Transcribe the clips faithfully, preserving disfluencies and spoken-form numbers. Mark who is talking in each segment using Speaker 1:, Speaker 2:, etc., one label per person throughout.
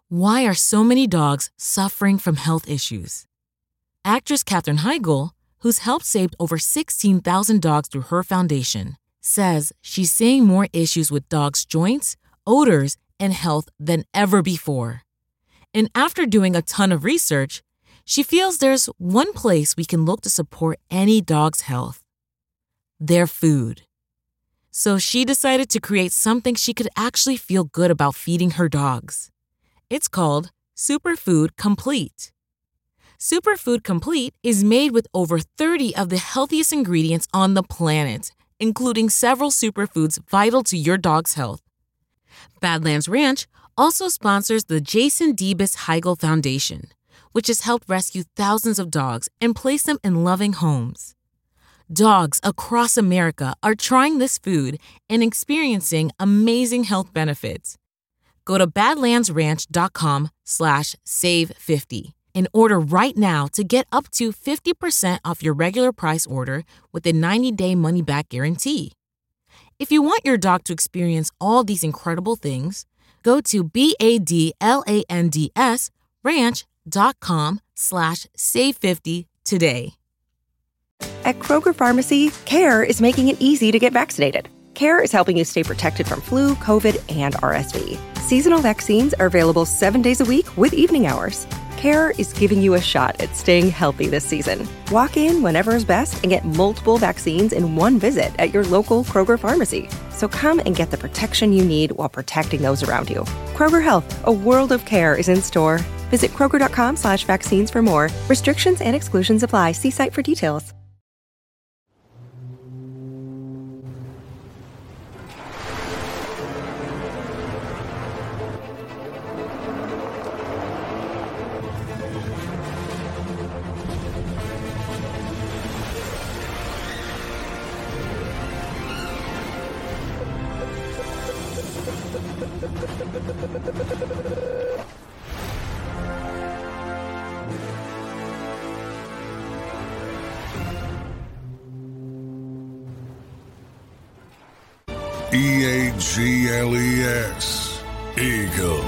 Speaker 1: Why are so many dogs suffering from health issues? Actress Katherine Heigl, who's helped save over sixteen thousand dogs through her foundation, says she's seeing more issues with dogs' joints, odors, and health than ever before. And after doing a ton of research, she feels there's one place we can look to support any dog's health: their food. So she decided to create something she could actually feel good about feeding her dogs. It's called Superfood Complete. Superfood Complete is made with over thirty of the healthiest ingredients on the planet, including several superfoods vital to your dog's health. Badlands Ranch also sponsors the Jason Debus Heigl Foundation, which has helped rescue thousands of dogs and place them in loving homes. Dogs across America are trying this food and experiencing amazing health benefits. Go to badlandsranch.com slash save 50 and order right now to get up to fifty percent off your regular price order with a ninety-day money-back guarantee. If you want your dog to experience all these incredible things, go to B-A-D-L-A-N-D-S ranch.com slash save 50 today.
Speaker 2: At Kroger Pharmacy, CARE is making it easy to get vaccinated. CARE is helping you stay protected from flu, COVID, and R S V. Seasonal vaccines are available seven days a week with evening hours. CARE is giving you a shot at staying healthy this season. Walk in whenever is best and get multiple vaccines in one visit at your local Kroger Pharmacy. So come and get the protection you need while protecting those around you. Kroger Health, a world of care, is in store. Visit kroger.com slash vaccines for more. Restrictions and exclusions apply. See site for details.
Speaker 3: E A G L E S, Eagles.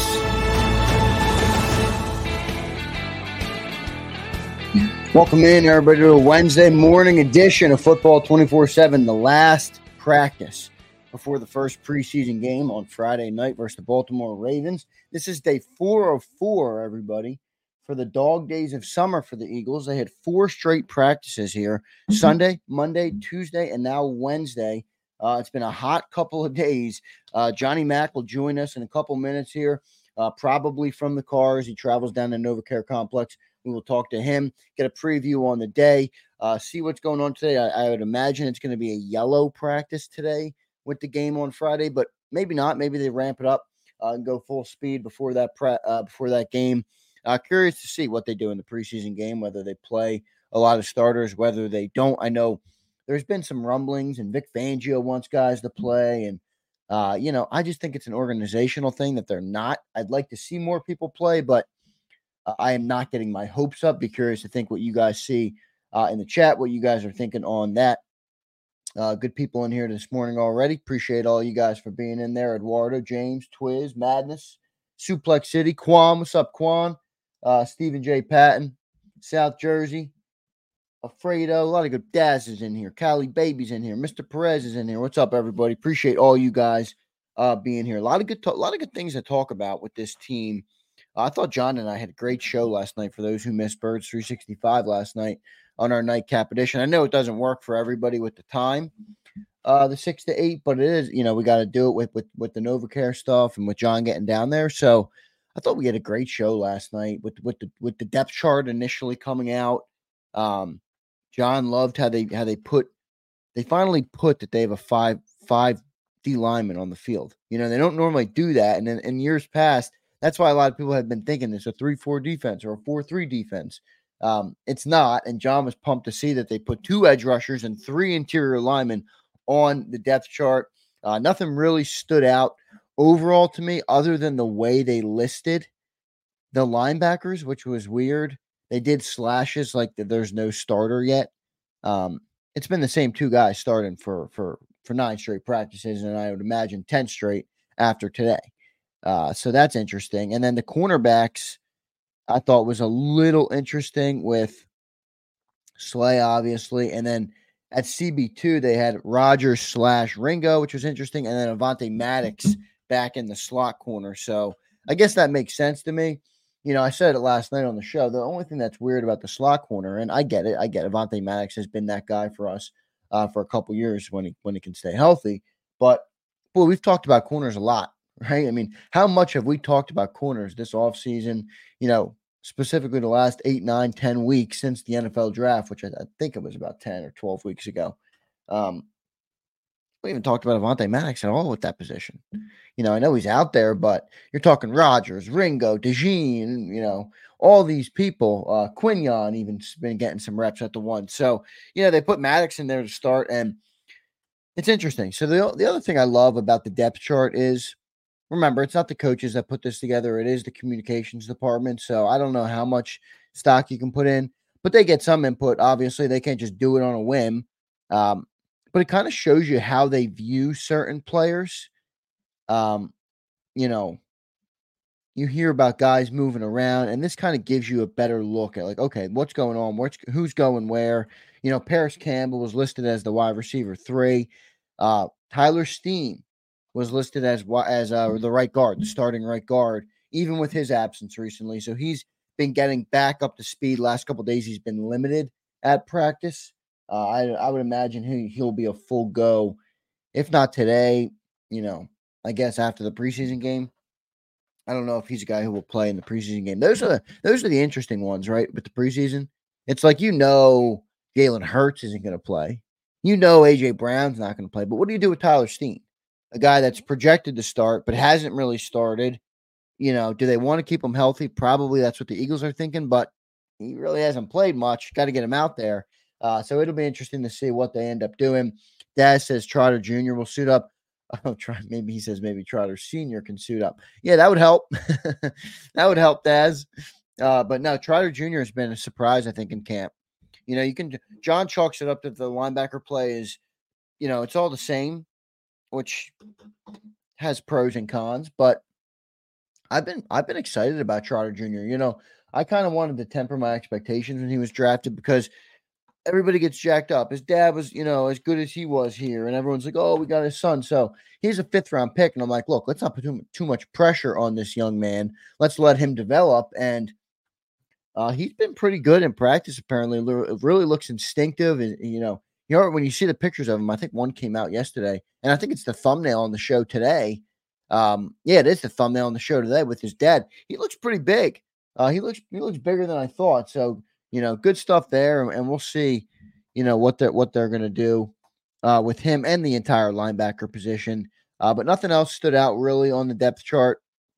Speaker 4: Welcome in, everybody, to a Wednesday morning edition of Football twenty-four seven, the last practice before the first preseason game on Friday night versus the Baltimore Ravens. This is day four of four, everybody, for the dog days of summer for the Eagles. They had four straight practices here, Sunday, Monday, Tuesday, and now Wednesday. Uh, it's been a hot couple of days. Uh, Johnny Mack will join us in a couple minutes here, uh, probably from the car as he travels down to NovaCare Complex. We will talk to him, get a preview on the day, uh, see what's going on today. I, I would imagine it's going to be a yellow practice today with the game on Friday, but maybe not. Maybe they ramp it up uh, and go full speed before that pre- uh, before that game. Uh, curious to see what they do in the preseason game, whether they play a lot of starters, whether they don't. I know there's been some rumblings, and Vic Fangio wants guys to play. And, uh, you know, I just think it's an organizational thing that they're not. I'd like to see more people play, but uh, I am not getting my hopes up. Be curious to think what you guys see uh, in the chat, what you guys are thinking on that. Uh, good people in here this morning already. Appreciate all you guys for being in there. Eduardo, James, Twiz, Madness, Suplex City, Quan. What's up, Quan? Uh, Stephen J. Patton, South Jersey. Alfredo, a lot of good. Daz is in here. Cali Baby's in here. Mister Perez is in here. What's up, everybody? Appreciate all you guys uh, being here. A lot of good, to- a lot of good things to talk about with this team. Uh, I thought John and I had a great show last night. For those who missed Birds three sixty-five last night on our nightcap edition, I know it doesn't work for everybody with the time, uh, the six to eight, but it is. You know, we got to do it with with with the NovaCare stuff and with John getting down there. So I thought we had a great show last night with with the with the depth chart initially coming out. Um, John loved how they how they put they finally put that they have a five five D lineman on the field. You know, they don't normally do that. And in, in years past, that's why a lot of people have been thinking it's a three four defense or a four three defense. Um, it's not. And John was pumped to see that they put two edge rushers and three interior linemen on the depth chart. Uh, nothing really stood out overall to me other than the way they listed the linebackers, which was weird. They did slashes like the, there's no starter yet. Um, it's been the same two guys starting for for for nine straight practices, and I would imagine ten straight after today. Uh, so that's interesting. And then the cornerbacks I thought was a little interesting with Slay, obviously. And then at C B two, they had Rogers slash Ringo, which was interesting. And then Avonte Maddox back in the slot corner. So I guess that makes sense to me. You know, I said it last night on the show. The only thing that's weird about the slot corner, and I get it, I get it. Avonte Maddox has been that guy for us uh, for a couple years when he when he can stay healthy. But boy, we've talked about corners a lot, right? I mean, how much have we talked about corners this offseason? You know, specifically the last eight, nine, ten weeks since the N F L draft, which I, I think it was about ten or twelve weeks ago. Um, we haven't talked about Avonte Maddox at all with that position. You know, I know he's out there, but you're talking Rogers, Ringo, DeJean, you know, all these people. Uh, Quinion even been getting some reps at the one. So, you know, they put Maddox in there to start, and it's interesting. So the, the other thing I love about the depth chart is, remember, it's not the coaches that put this together. It is the communications department. So I don't know how much stock you can put in, but they get some input. Obviously, they can't just do it on a whim. Um, but it kind of shows you how they view certain players. Um, you know, you hear about guys moving around, and this kind of gives you a better look at, like, okay, what's going on? What's who's going where? You know, Paris Campbell was listed as the wide receiver three. Uh, Tyler Steen was listed as as uh, the right guard, the starting right guard, even with his absence recently. So he's been getting back up to speed. Last couple of days, he's been limited at practice. Uh, I I would imagine he he'll be a full go, if not today. You know, I guess after the preseason game. I don't know if he's a guy who will play in the preseason game. Those are the, those are the interesting ones, right? With the preseason, it's like, you know, Jalen Hurts isn't going to play. You know, A J Brown's not going to play. But what do you do with Tyler Steen, a guy that's projected to start but hasn't really started? You know, do they want to keep him healthy? Probably that's what the Eagles are thinking, but he really hasn't played much. Got to get him out there. Uh, so it'll be interesting to see what they end up doing. Daz says Trotter Junior will suit up. Oh, try maybe he says maybe Trotter Senior can suit up. Yeah, that would help. That would help, Daz. Uh, but no, Trotter Junior has been a surprise, I think, in camp. You know, you can John chalks it up that the linebacker play is, you know, it's all the same, which has pros and cons. But I've been I've been excited about Trotter Junior You know, I kind of wanted to temper my expectations when he was drafted because everybody gets jacked up. His dad was, you know, as good as he was here, and everyone's like, "Oh, we got his son." So he's a fifth round pick, and I'm like, "Look, let's not put too, too much pressure on this young man. Let's let him develop." And uh, he's been pretty good in practice. Apparently, it really looks instinctive. And you know, you know, when you see the pictures of him, I think one came out yesterday, and I think it's the thumbnail on the show today. Um, yeah, it is the thumbnail on the show today with his dad. He looks pretty big. Uh, he looks he looks bigger than I thought. So. You know, good stuff there, and we'll see, you know, what they're what they're going to do uh, with him and the entire linebacker position. Uh, but nothing else stood out really on the depth chart.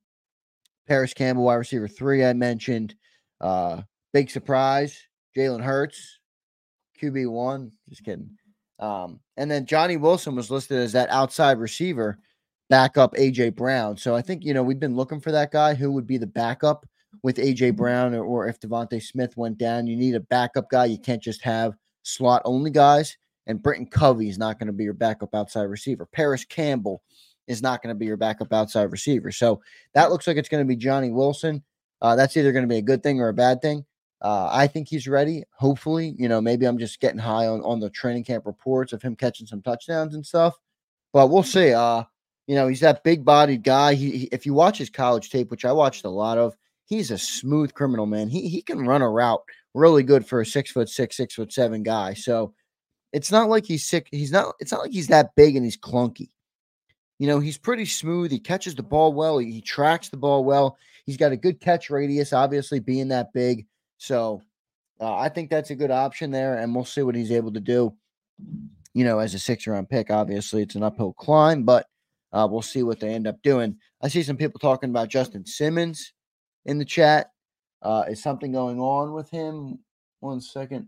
Speaker 4: Paris Campbell, wide receiver three, I mentioned. Uh, big surprise, Jalen Hurts, Q B one. Just kidding. Um, and then Johnny Wilson was listed as that outside receiver, backup A J Brown. So I think, you know, we've been looking for that guy who would be the backup with A J Brown, or, or if Devontae Smith went down, you need a backup guy. You can't just have slot only guys. And Britton Covey is not going to be your backup outside receiver. Paris Campbell is not going to be your backup outside receiver. So that looks like it's going to be Johnny Wilson. Uh, that's either going to be a good thing or a bad thing. Uh, I think he's ready. Hopefully, you know, maybe I'm just getting high on, on the training camp reports of him catching some touchdowns and stuff. But we'll see. Uh, you know, he's that big-bodied guy. He, he if you watch his college tape, which I watched a lot of, he's a smooth criminal, man. He he can run a route really good for a six foot six, six foot seven guy. So it's not like he's sick. He's not. It's not like he's that big and he's clunky. You know, he's pretty smooth. He catches the ball well. He, he tracks the ball well. He's got a good catch radius, obviously being that big. So uh, I think that's a good option there, and we'll see what he's able to do. You know, as a six round pick, obviously it's an uphill climb, but uh, we'll see what they end up doing. I see some people talking about Justin Simmons in the chat. Uh, is something going on with him? One second.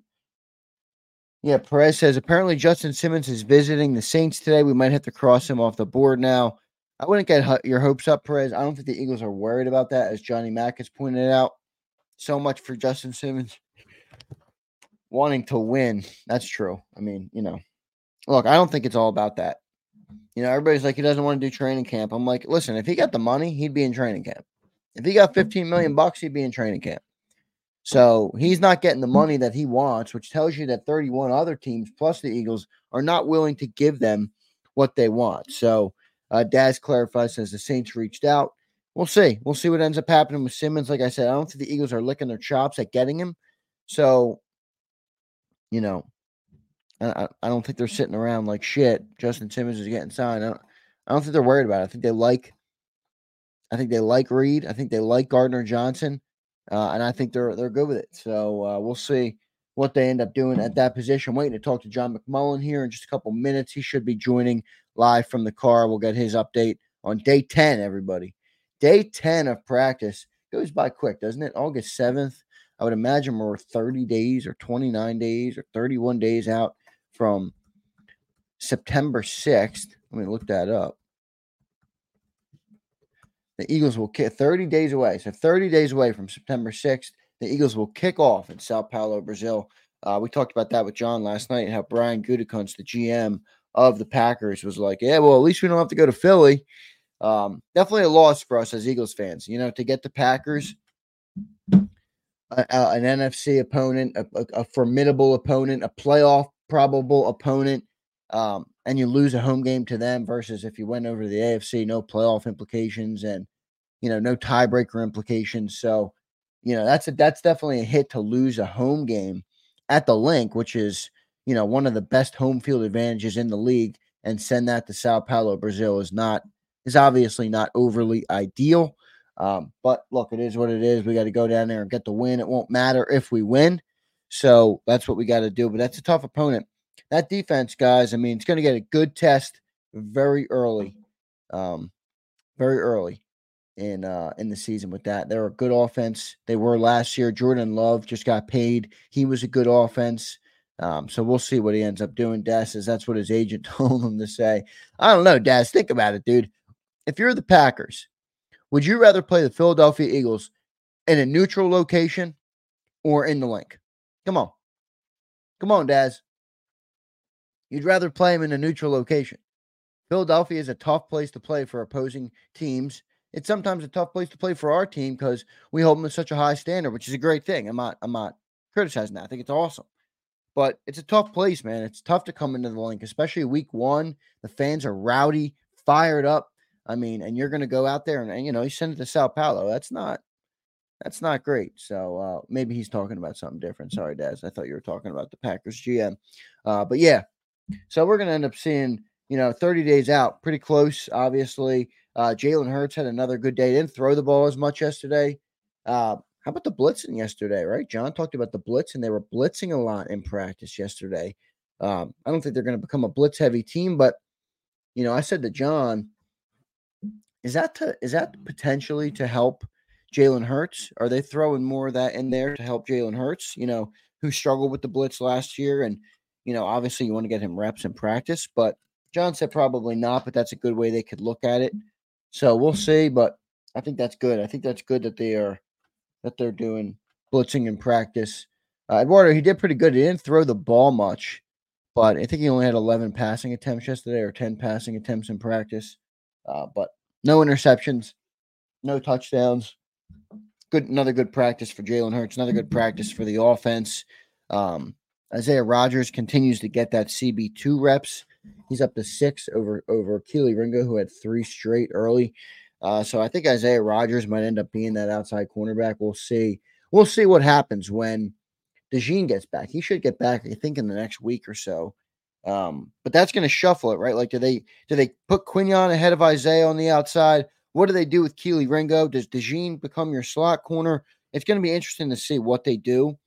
Speaker 4: Yeah, Perez says, apparently Justin Simmons is visiting the Saints today. We might have to cross him off the board now. I wouldn't get your hopes up, Perez. I don't think the Eagles are worried about that, as Johnny Mack has pointed out. So much for Justin Simmons wanting to win. That's true. I mean, you know, look, I don't think it's all about that. You know, everybody's like, he doesn't want to do training camp. I'm like, listen, if he got the money, he'd be in training camp. If he got fifteen million bucks, he'd be in training camp. So he's not getting the money that he wants, which tells you that thirty-one other teams plus the Eagles are not willing to give them what they want. So uh, Daz clarifies, says the Saints reached out. We'll see. We'll see what ends up happening with Simmons. Like I said, I don't think the Eagles are licking their chops at getting him. So, you know, I, I don't think they're sitting around like shit. Justin Simmons is getting signed. I don't, I don't think they're worried about it. I think they like, I think they like Reed. I think they like Gardner Johnson, uh, and I think they're they're good with it. So uh, we'll see what they end up doing at that position. Waiting to talk to John McMullen here in just a couple minutes. He should be joining live from the car. We'll get his update on day ten. Everybody, day ten of practice goes by quick, doesn't it? August seventh. I would imagine we're thirty days or twenty-nine days or thirty-one days out from September sixth. Let me look that up. The Eagles will kick thirty days away. So thirty days away from September sixth, the Eagles will kick off in Sao Paulo, Brazil. Uh, we talked about that with John last night, how Brian Gutekunst, the G M of the Packers, was like, yeah, well, at least we don't have to go to Philly. Um, definitely a loss for us as Eagles fans, you know, to get the Packers, a, a, an N F C opponent, a, a, a formidable opponent, a playoff probable opponent, um, and you lose a home game to them versus if you went over to the A F C, no playoff implications and, you know, no tiebreaker implications. So, you know, that's a, that's definitely a hit to lose a home game at the Link, which is, you know, one of the best home field advantages in the league, and send that to Sao Paulo, Brazil is not, is obviously not overly ideal. Um, but look, it is what it is. We got to go down there and get the win. It won't matter if we win. So that's what we got to do. But that's a tough opponent. That defense, guys, I mean, it's going to get a good test very early, um, very early in uh, in the season with that. They're a good offense. They were last year. Jordan Love just got paid. He was a good offense. Um, so we'll see what he ends up doing. Daz says that's what his agent told him to say. I don't know, Daz. Think about it, dude. If you're the Packers, would you rather play the Philadelphia Eagles in a neutral location or in the Link? Come on. Come on, Daz. You'd rather play them in a neutral location. Philadelphia is a tough place to play for opposing teams. It's sometimes a tough place to play for our team because we hold them to such a high standard, which is a great thing. I'm not, I'm not criticizing that. I think it's awesome. But it's a tough place, man. It's tough to come into the Link, especially week one. The fans are rowdy, fired up. I mean, and you're going to go out there and, and, you know, you send it to Sao Paulo. That's not, that's not great. So uh, maybe he's talking about something different. Sorry, Daz. I thought you were talking about the Packers G M. Uh, but yeah, so we're going to end up seeing, you know, thirty days out, pretty close, obviously. Uh, Jalen Hurts had another good day. Didn't throw the ball as much yesterday. Uh, how about the blitzing yesterday, right? John talked about the blitz, and they were blitzing a lot in practice yesterday. Um, I don't think they're going to become a blitz-heavy team, but, you know, I said to John, is that to, is that potentially to help Jalen Hurts? Are they throwing more of that in there to help Jalen Hurts, you know, who struggled with the blitz last year? And, you know, obviously you want to get him reps in practice, but John said probably not, but that's a good way they could look at it. So we'll see, but I think that's good. I think that's good that they are that they're doing blitzing in practice. Uh, Eduardo, he did pretty good. He didn't throw the ball much, but I think he only had eleven passing attempts yesterday or ten passing attempts in practice. Uh, but no interceptions, no touchdowns. Good, another good practice for Jalen Hurts. Another good practice for the offense. Um, Isaiah Rodgers continues to get that C B two reps. He's up to six over over Keely Ringo, who had three straight early. Uh, so I think Isaiah Rodgers might end up being that outside cornerback. We'll see. We'll see what happens when DeJean gets back. He should get back, I think, in the next week or so. Um, but that's going to shuffle it, right? Like, do they do they put Quinion ahead of Isaiah on the outside? What do they do with Keely Ringo? Does DeJean become your slot corner? It's going to be interesting to see what they do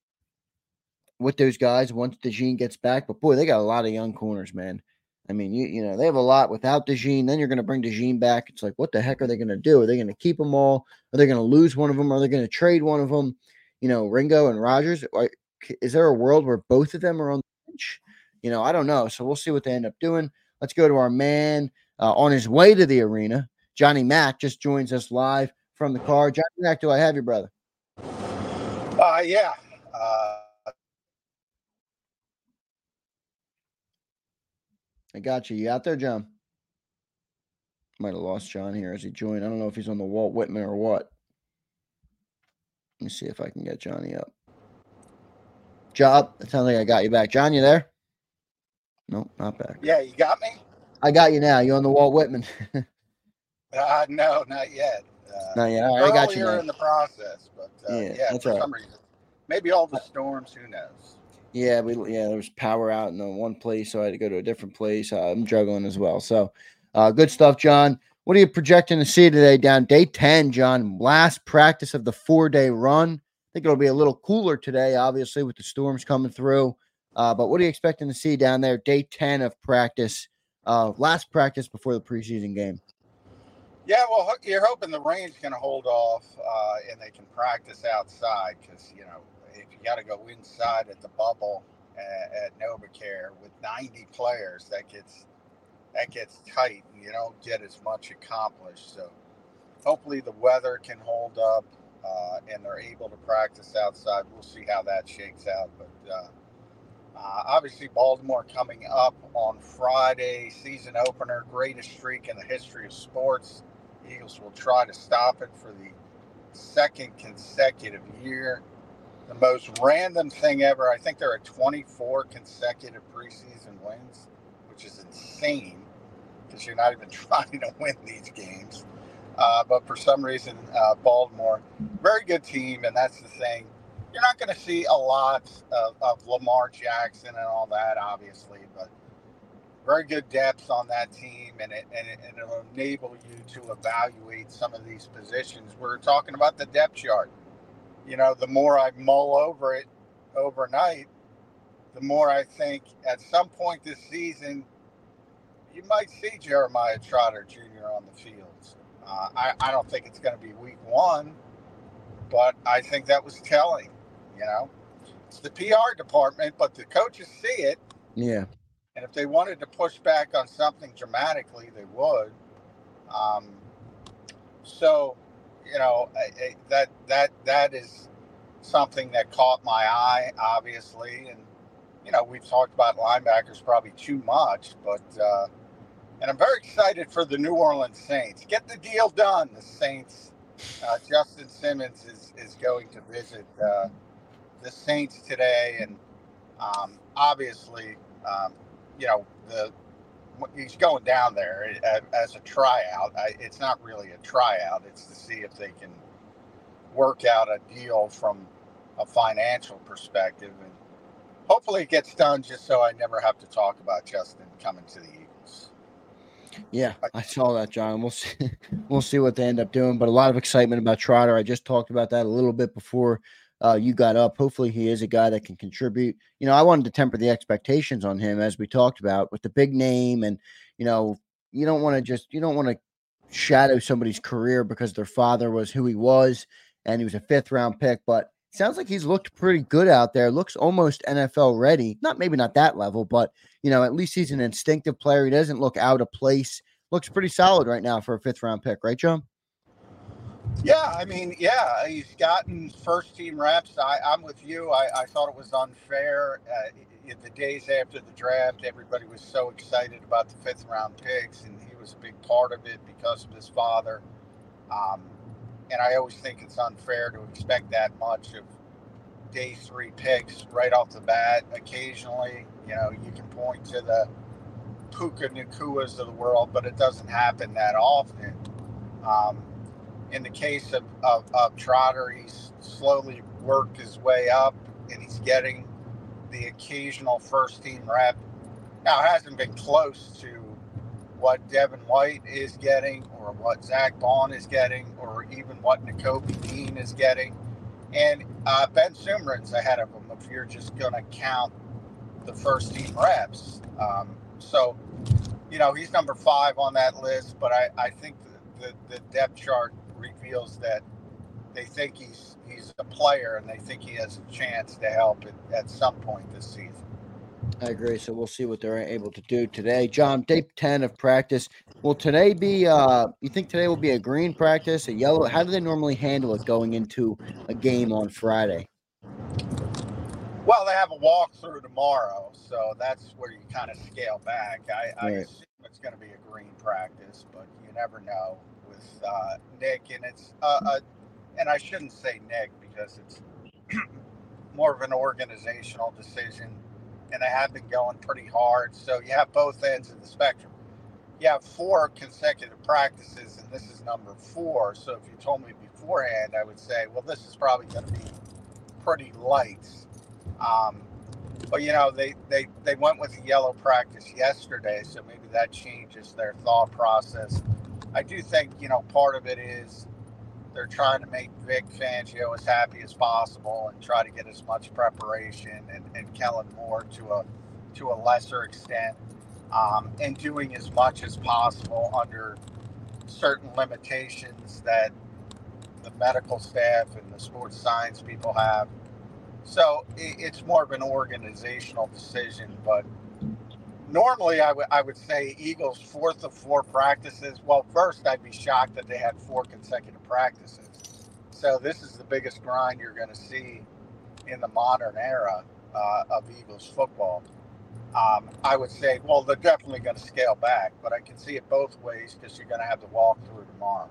Speaker 4: with those guys once DeJean gets back. But boy, they got a lot of young corners, man. I mean, you you know, they have a lot without DeJean. Then you're going to bring DeJean back. It's like, what the heck are they going to do? Are they going to keep them all? Are they going to lose one of them? Are they going to trade one of them? You know, Ringo and Rodgers. Are, is there a world where both of them are on the bench? You know, I don't know. So we'll see what they end up doing. Let's go to our man uh, on his way to the arena. Johnny Mack just joins us live from the car. Johnny Mack, do I have you, brother?
Speaker 5: Uh, yeah. Uh,
Speaker 4: I got you. You out there, John? Might have lost John here as he joined. I don't know if he's on the Walt Whitman or what. Let me see if I can get Johnny up. Job, it sounds like I got you back. John, you there? Nope, not back.
Speaker 5: Yeah, you got me?
Speaker 4: I got you now. You on the Walt Whitman?
Speaker 5: uh, no, not yet. Uh,
Speaker 4: not yet. All right, I got you now.
Speaker 5: Earlier in the process, but uh,
Speaker 4: yeah,
Speaker 5: yeah,
Speaker 4: that's
Speaker 5: for
Speaker 4: right.
Speaker 5: some reason. Maybe all the storms, who knows?
Speaker 4: Yeah, we yeah, there was power out in the one place, so I had to go to a different place. Uh, I'm juggling as well. So uh, good stuff, John. What are you projecting to see today down day ten, John? Last practice of the four-day run. I think it'll be a little cooler today, obviously, with the storms coming through. Uh, but what are you expecting to see down there, day ten of practice, uh, last practice before the preseason game?
Speaker 5: Yeah, well, you're hoping the rain's going to hold off uh, and they can practice outside because, you know, if you got to go inside at the bubble at, at NovaCare with ninety players, that gets that gets tight and you don't get as much accomplished. So hopefully the weather can hold up uh, and they're able to practice outside. We'll see how that shakes out. But uh, uh, obviously Baltimore coming up on Friday, season opener, greatest streak in the history of sports. Eagles will try to stop it for the second consecutive year. The most random thing ever, I think there are twenty-four consecutive preseason wins, which is insane because you're not even trying to win these games. Uh, but for some reason, uh, Baltimore, very good team, and that's the thing. You're not going to see a lot of, of Lamar Jackson and all that, obviously, but very good depth on that team, and it, and, it, and it'll enable you to evaluate some of these positions. We're talking about the depth chart. You know, the more I mull over it overnight, the more I think at some point this season, you might see Jeremiah Trotter Junior on the field. Uh, I, I don't think it's going to be week one, but I think that was telling, you know. It's the P R department, but the coaches see it.
Speaker 4: Yeah.
Speaker 5: And if they wanted to push back on something dramatically, they would. Um, so, you know, I, I, that that that is something that caught my eye, obviously. And, you know, we've talked about linebackers probably too much, but uh, and I'm very excited for the New Orleans Saints. Get the deal done, the Saints. Uh, Justin Simmons is, is going to visit uh, the Saints today, and um, obviously, um, you know, the he's going down there as a tryout. I, it's not really a tryout. It's to see if they can work out a deal from a financial perspective, and hopefully it gets done just so I never have to talk about Justin coming to the Eagles.
Speaker 4: Yeah, I saw that, John. We'll see. We'll see what they end up doing, but a lot of excitement about Trotter. I just talked about that a little bit before uh, you got up. Hopefully, he is a guy that can contribute. You know, I wanted to temper the expectations on him, as we talked about, with the big name, and you know, you don't want to just you don't want to shadow somebody's career because their father was who he was, and he was a fifth round pick. But it sounds like he's looked pretty good out there. Looks almost N F L ready. Not maybe not that level, but you know, at least he's an instinctive player. He doesn't look out of place. Looks pretty solid right now for a fifth round pick, right, John?
Speaker 5: Yeah, I mean, yeah, he's gotten first team reps. I, I'm with you. I, I thought it was unfair. Uh, in the days after the draft, everybody was so excited about the fifth round picks, and he was a big part of it because of his father. Um, and I always think it's unfair to expect that much of day three picks right off the bat. Occasionally, you know, you can point to the Puka Nakuas of the world, but it doesn't happen that often. Um, in the case of, of, of Trotter, he's slowly worked his way up, and he's getting the occasional first team rep. Now, it hasn't been close to what Devin White is getting, or what Zach Bond is getting, or even what Nakobe Dean is getting. And uh, Ben Sumrin's ahead of him if you're just going to count the first team reps. Um, so, you know, he's number five on that list, but I, I think the, the, the depth chart reveals that they think he's he's a player, and they think he has a chance to help at, at some point this season.
Speaker 4: I agree. So we'll see what they're able to do today. John, day ten of practice. Will today be, uh, you think today will be a green practice, a yellow? How do they normally handle it going into a game on Friday?
Speaker 5: Well, they have a walkthrough tomorrow, so that's where you kind of scale back. I, I
Speaker 4: Right.
Speaker 5: assume it's going to be a green practice, but you never know with uh, Nick. And it's, uh, a, and I shouldn't say Nick because it's more of an organizational decision, and they have been going pretty hard. So you have both ends of the spectrum. You have four consecutive practices, and this is number four. So if you told me beforehand, I would say, well, this is probably going to be pretty light. Um, but, you know, they, they, they went with the yellow practice yesterday, so maybe that changes their thought process. I do think, you know, part of it is they're trying to make Vic Fangio as happy as possible and try to get as much preparation, and, and Kellen Moore to a to a lesser extent, um, and doing as much as possible under certain limitations that the medical staff and the sports science people have. So it's more of an organizational decision, but normally I would I would say Eagles fourth of four practices. Well, first I'd be shocked that they had four consecutive practices. So this is the biggest grind you're going to see in the modern era uh, of Eagles football. Um, I would say, well, they're definitely going to scale back, but I can see it both ways because you're going to have the walkthrough tomorrow.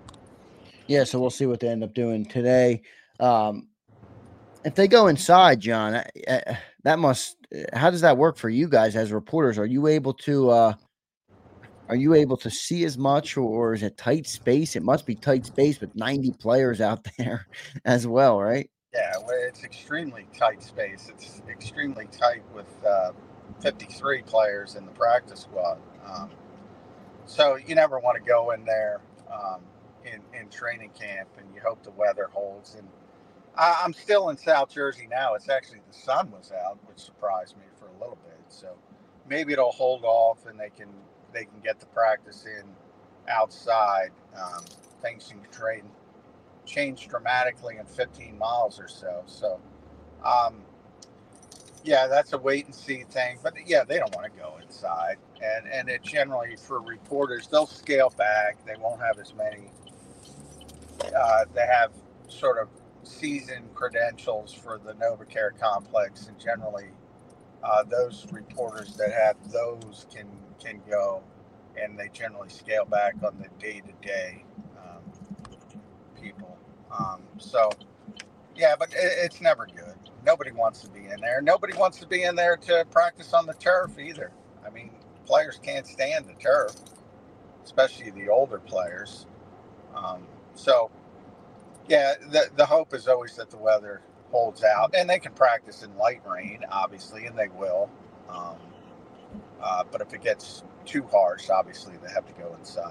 Speaker 4: Yeah, so we'll see what they end up doing today. Um, if they go inside, John, uh, uh, that must. How does that work for you guys as reporters? Are you able to? Uh, are you able to see as much, or, or is it tight space? It must be tight space with ninety players out there as well, right?
Speaker 5: Yeah, well, it's extremely tight space. It's extremely tight with uh, fifty-three players in the practice squad. Um, so you never want to go in there um, in, in training camp, and you hope the weather holds. And I, I'm still in South Jersey now. It's actually the sun was out, which surprised me for a little bit. So maybe it'll hold off, and they can they can get the practice in outside. Um, things can train. Change dramatically in fifteen miles or so. So, um, yeah, that's a wait and see thing. But yeah, they don't want to go inside, and and it generally for reporters they'll scale back. They won't have as many. Uh, they have sort of season credentials for the NovaCare complex, and generally uh, those reporters that have those can can go, and they generally scale back on the day to day people. Um, so, yeah, but it, it's never good. Nobody wants to be in there. Nobody wants to be in there to practice on the turf either. I mean, players can't stand the turf, especially the older players. Um, so, yeah, the, the hope is always that the weather holds out. And they can practice in light rain, obviously, and they will. Um, uh, but if it gets too harsh, obviously, they have to go inside.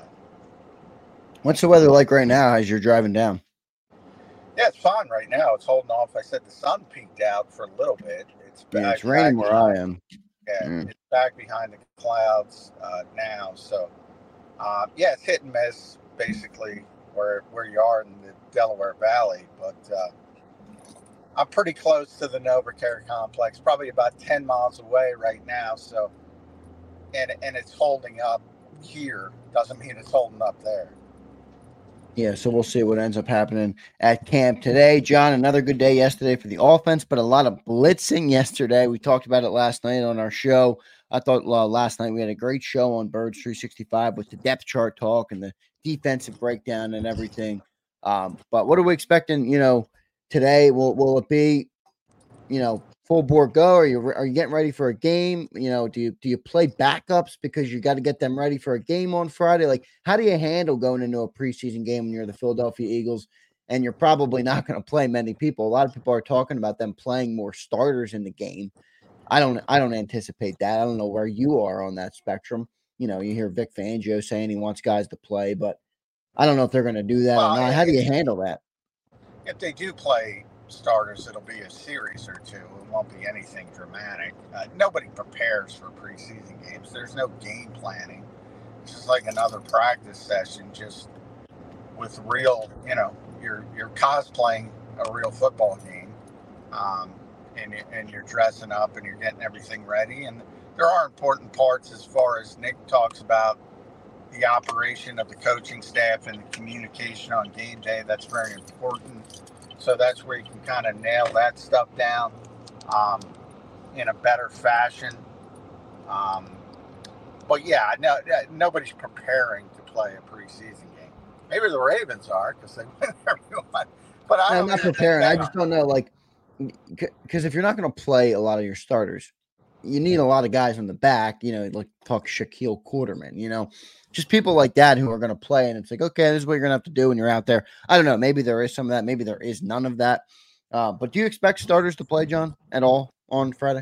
Speaker 4: What's the weather like right now as you're driving down?
Speaker 5: Yeah, it's fine right now. It's holding off. I said the sun peaked out for a little bit. It's back.
Speaker 4: Yeah, it's raining where I am.
Speaker 5: Yeah,
Speaker 4: Mm.
Speaker 5: it's back behind the clouds uh, now. So, uh, yeah, it's hit and miss basically where where you are in the Delaware Valley. But uh, I'm pretty close to the NovaCare complex, probably about ten miles away right now. So, and and it's holding up here. Doesn't mean it's holding up there.
Speaker 4: Yeah, so we'll see what ends up happening at camp today. John, another good day yesterday for the offense, but a lot of blitzing yesterday. We talked about it last night on our show. I thought uh, last night we had a great show on Birds three sixty-five with the depth chart talk and the defensive breakdown and everything. Um, but what are we expecting, you know, today? Will will it be, you know, full bore go? Are you are you getting ready for a game? You know, do you do you play backups because you got to get them ready for a game on Friday? Like, how do you handle going into a preseason game when you're the Philadelphia Eagles and you're probably not going to play many people? A lot of people are talking about them playing more starters in the game. I don't I don't anticipate that. I don't know where you are on that spectrum. You know, you hear Vic Fangio saying he wants guys to play, but I don't know if they're going to do that
Speaker 5: Well,
Speaker 4: or not. How do you handle that?
Speaker 5: If they do play starters, it'll be a series or two. It won't be anything dramatic. Uh, nobody prepares for preseason games. There's no game planning. It's just like another practice session, just with real, you know, you're you're cosplaying a real football game, um, and and you're dressing up and you're getting everything ready. And there are important parts as far as Nick talks about the operation of the coaching staff and the communication on game day. That's very important. So that's where you can kind of nail that stuff down. um, in a better fashion. Um, but yeah, no, nobody's preparing to play a preseason game. Maybe the Ravens are because they win everyone. But I
Speaker 4: I'm
Speaker 5: don't
Speaker 4: not
Speaker 5: even
Speaker 4: preparing.
Speaker 5: think
Speaker 4: I
Speaker 5: they
Speaker 4: just
Speaker 5: are.
Speaker 4: don't know, like, because if you're not going to play a lot of your starters, you need a lot of guys on the back, you know, like talk Shaquille Quarterman, you know, just people like that who are going to play. And it's like, okay, this is what you're going to have to do when you're out there. I don't know. Maybe there is some of that. Maybe there is none of that. Uh, but do you expect starters to play, John, at all on Friday?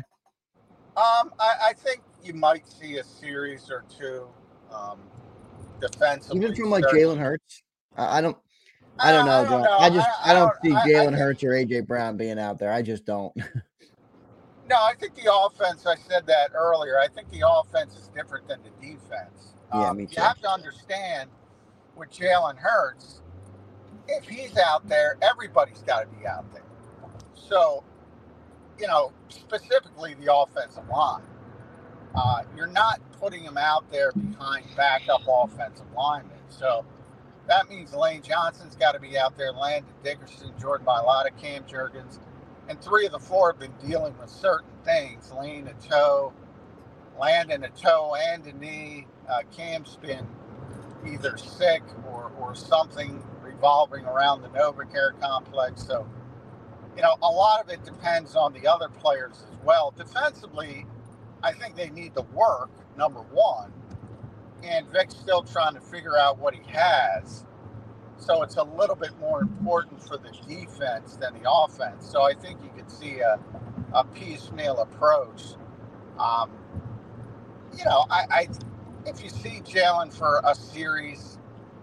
Speaker 5: Um, I, I think you might see a series or two um, defensively.
Speaker 4: Even from like
Speaker 5: certainly.
Speaker 4: Jalen Hurts? I, I don't. I don't
Speaker 5: Uh,
Speaker 4: know,
Speaker 5: I don't
Speaker 4: John.
Speaker 5: know.
Speaker 4: I just
Speaker 5: I-
Speaker 4: I,
Speaker 5: I
Speaker 4: don't
Speaker 5: don't-
Speaker 4: see
Speaker 5: I- I
Speaker 4: Jalen
Speaker 5: think-
Speaker 4: Hurts or A J Brown being out there. I just don't.
Speaker 5: No, I think the offense, I said that earlier, I think the offense is different than the defense.
Speaker 4: Yeah,
Speaker 5: Um,
Speaker 4: me
Speaker 5: you
Speaker 4: too.
Speaker 5: have to understand with Jalen Hurts, if he's out there, everybody's got to be out there. So, you know, specifically the offensive line. Uh, you're not putting him out there behind backup offensive linemen. So that means Lane Johnson's got to be out there, Landon Dickerson, Jordan Mailata, Cam Jurgens. And three of the four have been dealing with certain things. Lane a toe, Landon a toe and a knee. Uh, Cam's been either sick or, or something revolving around the NovaCare complex. So, you know, a lot of it depends on the other players as well. Defensively, I think they need to work, number one. And Vic's still trying to figure out what he has. So it's a little bit more important for the defense than the offense. So I think you could see a, a piecemeal approach. Um, you know, I, I if you see Jalen for a series,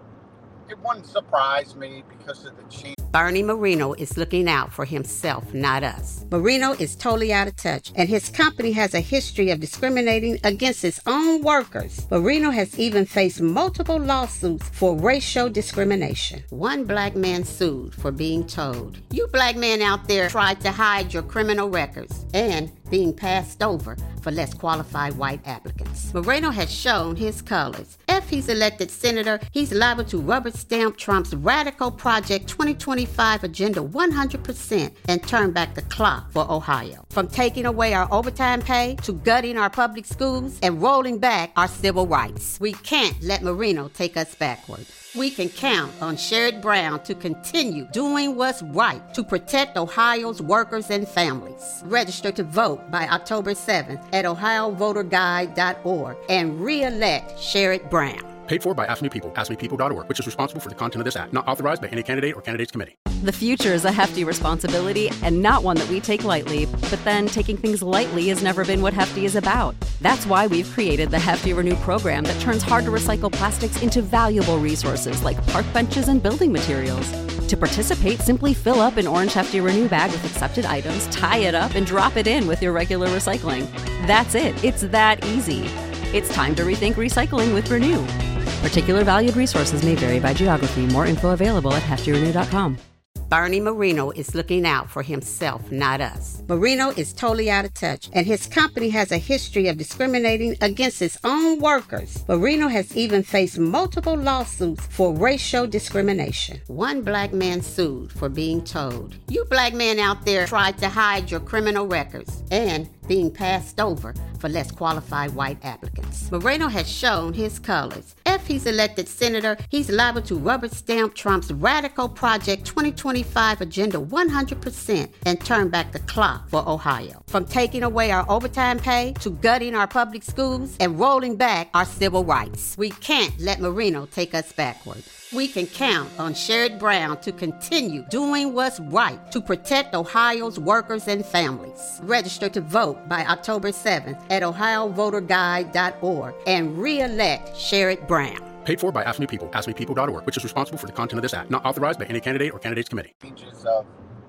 Speaker 5: it wouldn't surprise me because of the change.
Speaker 6: Bernie Marino is looking out for himself, not us. Marino is totally out of touch, and his company has a history of discriminating against its own workers. Marino has even faced multiple lawsuits for racial discrimination. One black man sued for being told, "You black men out there tried to hide your criminal records," and being passed over for less qualified white applicants. Moreno has shown his colors. If he's elected senator, he's liable to rubber stamp Trump's Radical Project twenty twenty-five agenda one hundred percent and turn back the clock for Ohio. From taking away our overtime pay to gutting our public schools and rolling back our civil rights. We can't let Marino take us backward. We can count on Sherrod Brown to continue doing what's right to protect Ohio's workers and families. Register to vote by October seventh at ohio voter guide dot org and re-elect Sherrod Brown.
Speaker 7: Paid for by Ask Me People, ask me people dot org, which is responsible for the content of this act. Not authorized by any candidate or candidates committee.
Speaker 8: The future is a hefty responsibility and not one that we take lightly. But then taking things lightly has never been what Hefty is about. That's why we've created the Hefty Renew program that turns hard to recycle plastics into valuable resources like park benches and building materials. To participate, simply fill up an orange Hefty Renew bag with accepted items, tie it up, and drop it in with your regular recycling. That's it. It's that easy. It's time to rethink recycling with Renew. Particular valued resources may vary by geography. More info available at hefty renew dot com.
Speaker 6: Bernie Marino is looking out for himself, not us. Marino is totally out of touch, and his company has a history of discriminating against its own workers. Marino has even faced multiple lawsuits for racial discrimination. One black man sued for being told, "You black men out there tried to hide your criminal records," and being passed over for less qualified white applicants. Moreno has shown his colors. If he's elected senator, he's liable to rubber stamp Trump's Radical Project twenty twenty-five agenda one hundred percent and turn back the clock for Ohio. From taking away our overtime pay to gutting our public schools and rolling back our civil rights. We can't let Marino take us backward. We can count on Sherrod Brown to continue doing what's right to protect Ohio's workers and families. Register to vote by October seventh at ohio voter guide dot org and re-elect Sherrod Brown.
Speaker 7: Paid for by Ask Me People, ask me people dot org, which is responsible for the content of this act. Not authorized by any candidate or candidates committee.
Speaker 5: Changes of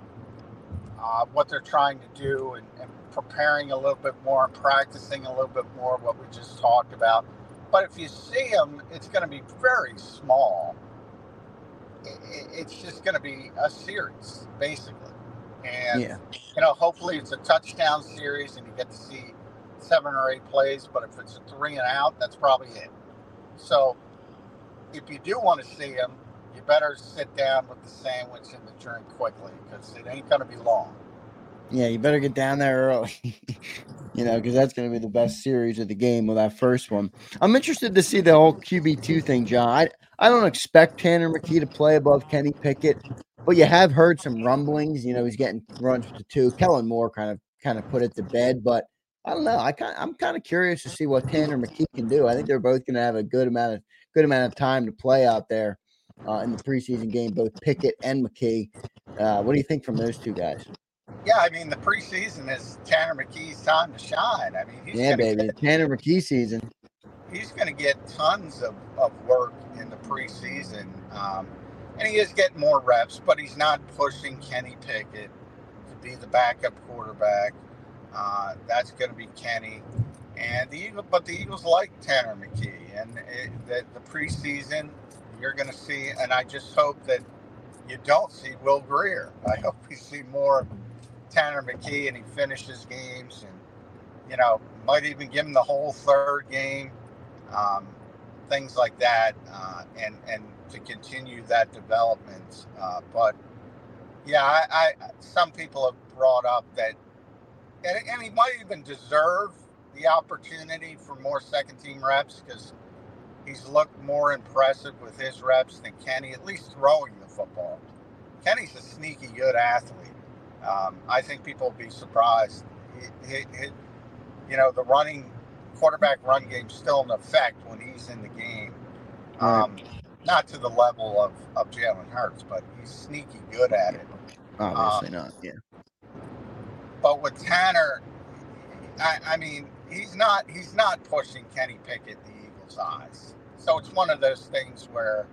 Speaker 5: uh, what they're trying to do and, and preparing a little bit more and practicing a little bit more of what we just talked about. But if you see them, it's going to be very small. It's just going to be a series, basically. And,
Speaker 4: Yeah.
Speaker 5: you know, hopefully it's a touchdown series and you get to see seven or eight plays. But if it's a three and out, that's probably it. So if you do want to see them, you better sit down with the sandwich and the drink quickly because it ain't going to be long.
Speaker 4: Yeah, you better get down there early, you know, because that's going to be the best series of the game with that first one. I'm interested to see the whole Q B two thing, John. I, I don't expect Tanner McKee to play above Kenny Pickett, but you have heard some rumblings. You know, he's getting runs to two. Kellen Moore kind of kind of put it to bed, but I don't know. I kind I'm kind of curious to see what Tanner McKee can do. I think they're both going to have a good amount of good amount of time to play out there uh, in the preseason game, both Pickett and McKee. Uh, what do you think from those two guys?
Speaker 5: Yeah, I mean, the preseason is Tanner McKee's time to shine. I mean, he's
Speaker 4: yeah,
Speaker 5: gonna
Speaker 4: baby,
Speaker 5: get,
Speaker 4: Tanner McKee season.
Speaker 5: He's going to get tons of, of work in the preseason, um, and he is getting more reps, but he's not pushing Kenny Pickett to be the backup quarterback. Uh, that's going to be Kenny, and the Eagles. But the Eagles like Tanner McKee, and it, the, the preseason you're going to see. And I just hope that you don't see Will Grier. I hope we see more Tanner McKee, and he finishes games, and you know, might even give him the whole third game, um, things like that, uh, and and to continue that development. Uh, but yeah, I, I some people have brought up that, and, and he might even deserve the opportunity for more second team reps because he's looked more impressive with his reps than Kenny, at least throwing the football. Kenny's a sneaky good athlete. Um, I think people will be surprised. He, he, he, you know, the running quarterback run game's still in effect when he's in the game. Um, not to the level of, of Jalen Hurts, but he's sneaky good at it.
Speaker 4: Obviously
Speaker 5: um,
Speaker 4: not, yeah.
Speaker 5: But with Tanner, I, I mean, he's not he's not pushing Kenny Pickett the Eagles' eyes. So it's one of those things where,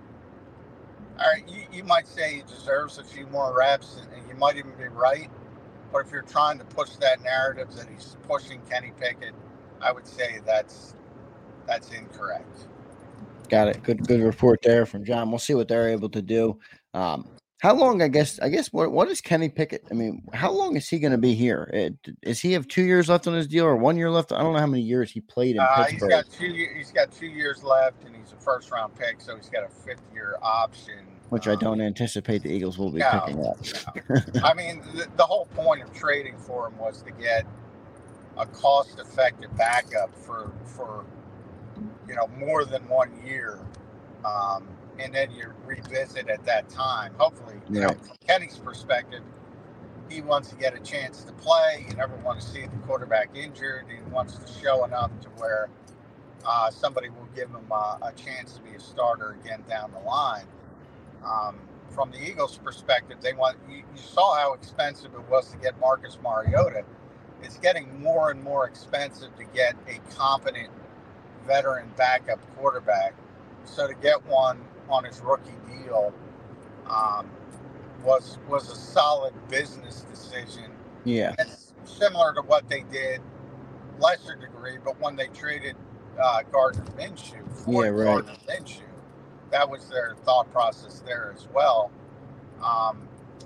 Speaker 5: all right, you, you might say he deserves a few more reps, and, and you might even be right. But if you're trying to push that narrative that he's pushing Kenny Pickett, I would say that's that's incorrect.
Speaker 4: Got it. Good good report there from John. We'll see what they're able to do. Um, how long? I guess. I guess. What What is Kenny Pickett? I mean, how long is he going to be here? It, is he have two years left on his deal or one year left? I don't know how many years he played in
Speaker 5: uh,
Speaker 4: Pittsburgh.
Speaker 5: He's got two. He's got two years left, and he's a first round pick, so he's got a fifth year option.
Speaker 4: Which I don't um, anticipate the Eagles will be
Speaker 5: no,
Speaker 4: picking up.
Speaker 5: No. I mean, the, the whole point of trading for him was to get a cost-effective backup for for you know more than one year, um, and then you revisit at that time. Hopefully, you right. know, from Kenny's perspective, he wants to get a chance to play. You never want to see the quarterback injured. He wants to show enough to where uh, somebody will give him a, a chance to be a starter again down the line. Um, from the Eagles' perspective, they want you, you saw how expensive it was to get Marcus Mariota. It's getting more and more expensive to get a competent veteran backup quarterback. So to get one on his rookie deal um, was was a solid business decision.
Speaker 4: Yeah,
Speaker 5: it's similar to what they did, lesser degree, but when they traded uh, Gardner Minshew for
Speaker 4: yeah, right.
Speaker 5: Gardner Minshew. That was their thought process there as well. Um,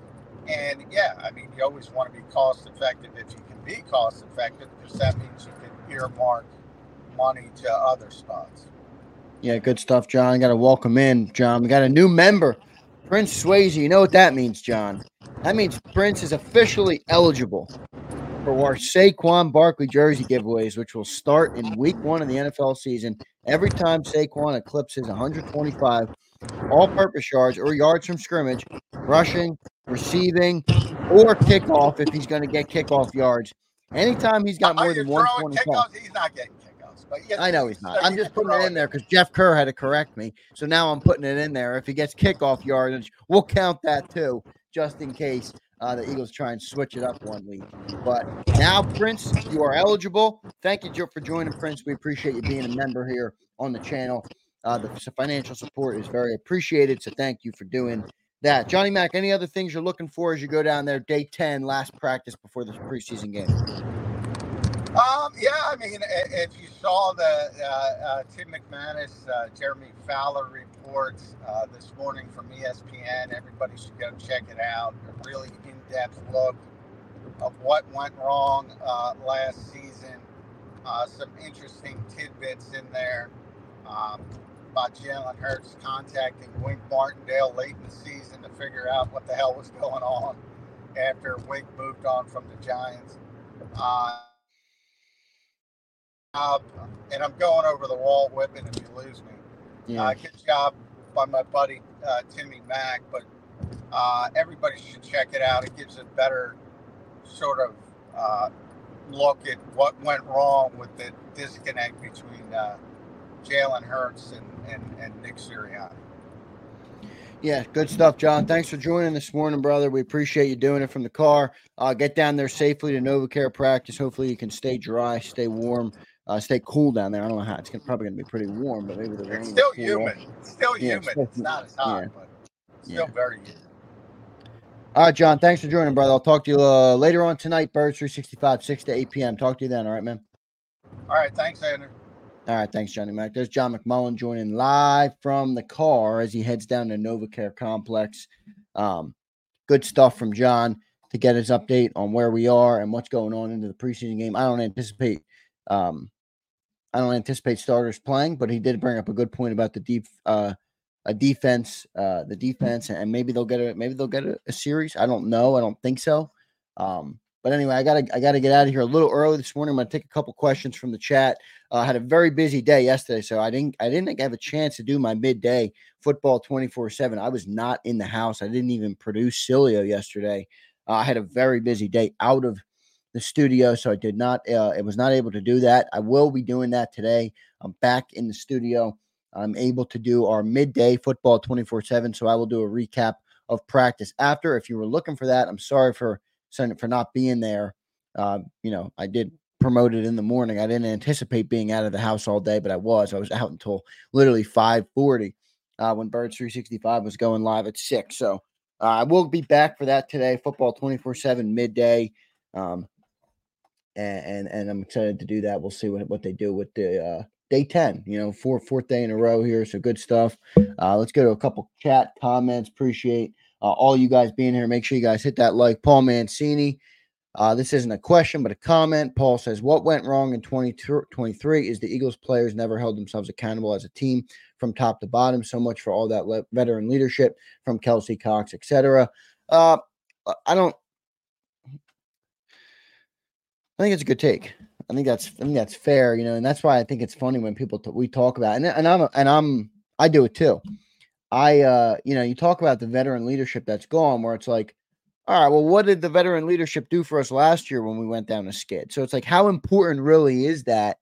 Speaker 5: and yeah, I mean, you always want to be cost effective if you can be cost effective, because that means you can earmark money to other spots.
Speaker 4: Yeah, good stuff, John. Got to welcome in, John. We got a new member, Prince Swayze. You know what that means, John? That means Prince is officially eligible for our Saquon Barkley jersey giveaways, which will start in week one of the N F L season. Every time Saquon eclipses one hundred twenty-five all-purpose yards or yards from scrimmage, rushing, receiving, or kickoff if he's going to get kickoff yards. Anytime he's got more than one twenty-five.
Speaker 5: He's not getting kickoffs. But yes,
Speaker 4: I know he's not. I'm just putting it in there because Jeff Kerr had to correct me. So now I'm putting it in there. If he gets kickoff yardage, we'll count that too, just in case uh, the Eagles try and switch it up one week. But now, Prince, you are eligible. Thank you for joining, Prince. We appreciate you being a member here on the channel. Uh, the financial support is very appreciated, so thank you for doing that. Johnny Mac, any other things you're looking for as you go down there, day ten, last practice before the preseason game?
Speaker 5: Um, yeah, I mean, if you saw the uh, uh, Tim McManus, uh, Jeremy Fowler reports uh, this morning from E S P N, everybody should go check it out. A really in-depth look of what went wrong uh, last season. Uh, some interesting tidbits in there um, about Jalen Hurts contacting Wink Martindale late in the season to figure out what the hell was going on. after Wink moved on from the Giants. Uh, and I'm going over the wall whipping if you lose me.
Speaker 4: Yeah.
Speaker 5: Uh, good job by my buddy uh, Timmy Mack, but uh, everybody should check it out. It gives a better sort of uh, look at what went wrong with the disconnect between uh, Jalen Hurts and, and, and Nick Sirianni.
Speaker 4: Yeah, good stuff, John. Thanks for joining this morning, brother. We appreciate you doing it from the car. Uh, get down there safely to NovaCare practice. Hopefully you can stay dry, stay warm, uh, stay cool down there. I don't know how. It's gonna, probably going to be pretty warm, but maybe the rain
Speaker 5: It's still
Speaker 4: will cool
Speaker 5: humid.
Speaker 4: off.
Speaker 5: It's still
Speaker 4: Yeah,
Speaker 5: humid.
Speaker 4: it's
Speaker 5: It's not as hot,
Speaker 4: yeah.
Speaker 5: but it's still
Speaker 4: Yeah.
Speaker 5: very humid.
Speaker 4: All right, John. Thanks for joining, brother. I'll talk to you uh, later on tonight, Birds three sixty-five, six to eight p.m. Talk to you then. All right, man.
Speaker 5: All right. Thanks, Andrew.
Speaker 4: All right, thanks, Johnny Mac. There's John McMullen joining live from the car as he heads down to NovaCare Complex. Um, good stuff from John to get his update on where we are and what's going on into the preseason game. I don't anticipate, um, I don't anticipate starters playing, but he did bring up a good point about the deep, uh, a defense, uh, the defense, and maybe they'll get a maybe they'll get a, a series. I don't know. I don't think so. Um, But anyway, I gotta I gotta get out of here a little early this morning. I'm gonna take a couple questions from the chat. I uh, had a very busy day yesterday, so I didn't I didn't have a chance to do my midday football twenty-four seven. I was not in the house. I didn't even produce Cilio yesterday. Uh, I had a very busy day out of the studio, so I did not. Uh, I was not able to do that. I will be doing that today. I'm back in the studio. I'm able to do our midday football twenty-four seven. So I will do a recap of practice after. If you were looking for that, I'm sorry for. for not being there. Uh, you know, I did promote it in the morning. I didn't anticipate being out of the house all day, but I was. I was out until literally five forty uh, when Birds three sixty-five was going live at six. So uh, I will be back for that today, football twenty-four seven midday. Um, and, and and I'm excited to do that. We'll see what, what they do with the uh, day ten, you know, four, fourth day in a row here. So good stuff. Uh, let's go to a couple chat comments. Appreciate Uh, all you guys being here. Make sure you guys hit that like. Paul Mancini. Uh, this isn't a question, but a comment. Paul says, what went wrong in twenty twenty-three is the Eagles players never held themselves accountable as a team from top to bottom. So much for all that le- veteran leadership from Kelsey Cox, et cetera. Uh, I don't, I think it's a good take. I think that's, I think that's fair, you know, and that's why I think it's funny when people, t- we talk about, and, and I'm, and I'm, I do it too. I, uh, you know, you talk about the veteran leadership that's gone where it's like, all right, well, what did the veteran leadership do for us last year when we went down a skid? So it's like, how important really is that,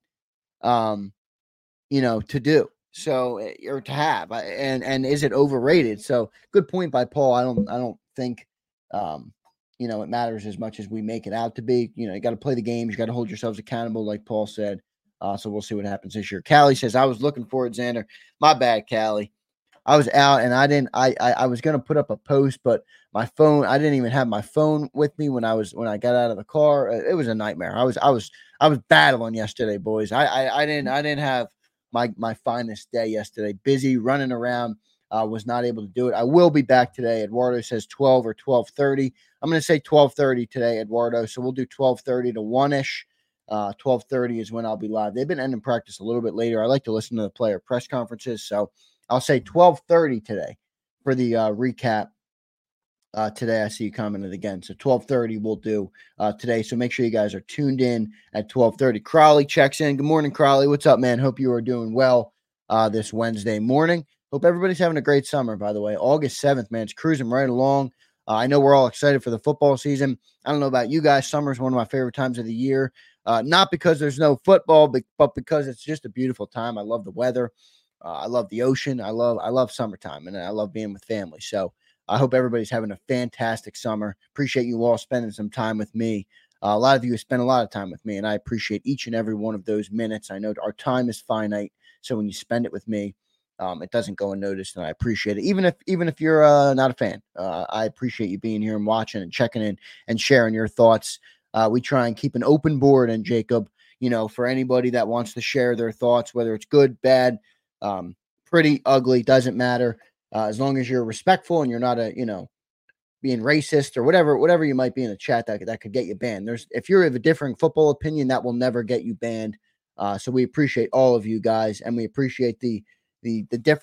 Speaker 4: um, you know, to do so or to have, and, and is it overrated? So good point by Paul. I don't, I don't think, um, you know, it matters as much as we make it out to be. You know, you got to play the games. You got to hold yourselves accountable, like Paul said. Uh, so we'll see what happens this year. Callie says, I was looking for it, Xander. My bad, Callie. I was out and I didn't, I, I, I was going to put up a post, but my phone, I didn't even have my phone with me when I was, when I got out of the car. It was a nightmare. I was, I was, I was battling yesterday, boys. I, I, I didn't, I didn't have my, my finest day yesterday. Busy running around, uh, was not able to do it. I will be back today. Eduardo says twelve or twelve thirty. I'm going to say twelve thirty today, Eduardo. So we'll do twelve thirty to one ish. Uh, twelve thirty is when I'll be live. They've been ending practice a little bit later. I like to listen to the player press conferences. So I'll say twelve thirty today for the uh, recap. Uh, today, I see you commented again. So twelve thirty we'll do uh, today. So make sure you guys are tuned in at twelve thirty. Crowley checks in. Good morning, Crowley. What's up, man? Hope you are doing well uh, this Wednesday morning. Hope everybody's having a great summer, by the way. August seventh, man. It's cruising right along. Uh, I know we're all excited for the football season. I don't know about you guys. Summer is one of my favorite times of the year. Uh, not because there's no football, but, but because it's just a beautiful time. I love the weather. Uh, I love the ocean. I love I love summertime, and I love being with family. So I hope everybody's having a fantastic summer. Appreciate you all spending some time with me. Uh, a lot of you have spent a lot of time with me, and I appreciate each and every one of those minutes. I know our time is finite, so when you spend it with me, um, it doesn't go unnoticed, and I appreciate it. Even if even if you're uh, not a fan, uh, I appreciate you being here and watching and checking in and sharing your thoughts. Uh, we try and keep an open board, and Jacob, you know, for anybody that wants to share their thoughts, whether it's good, bad, um, pretty, ugly, doesn't matter. Uh, as long as you're respectful and you're not a, you know, being racist or whatever, whatever you might be in the chat that, that could get you banned. There's, if you're of a differing football opinion, that will never get you banned. Uh, so we appreciate all of you guys, and we appreciate the, the, the different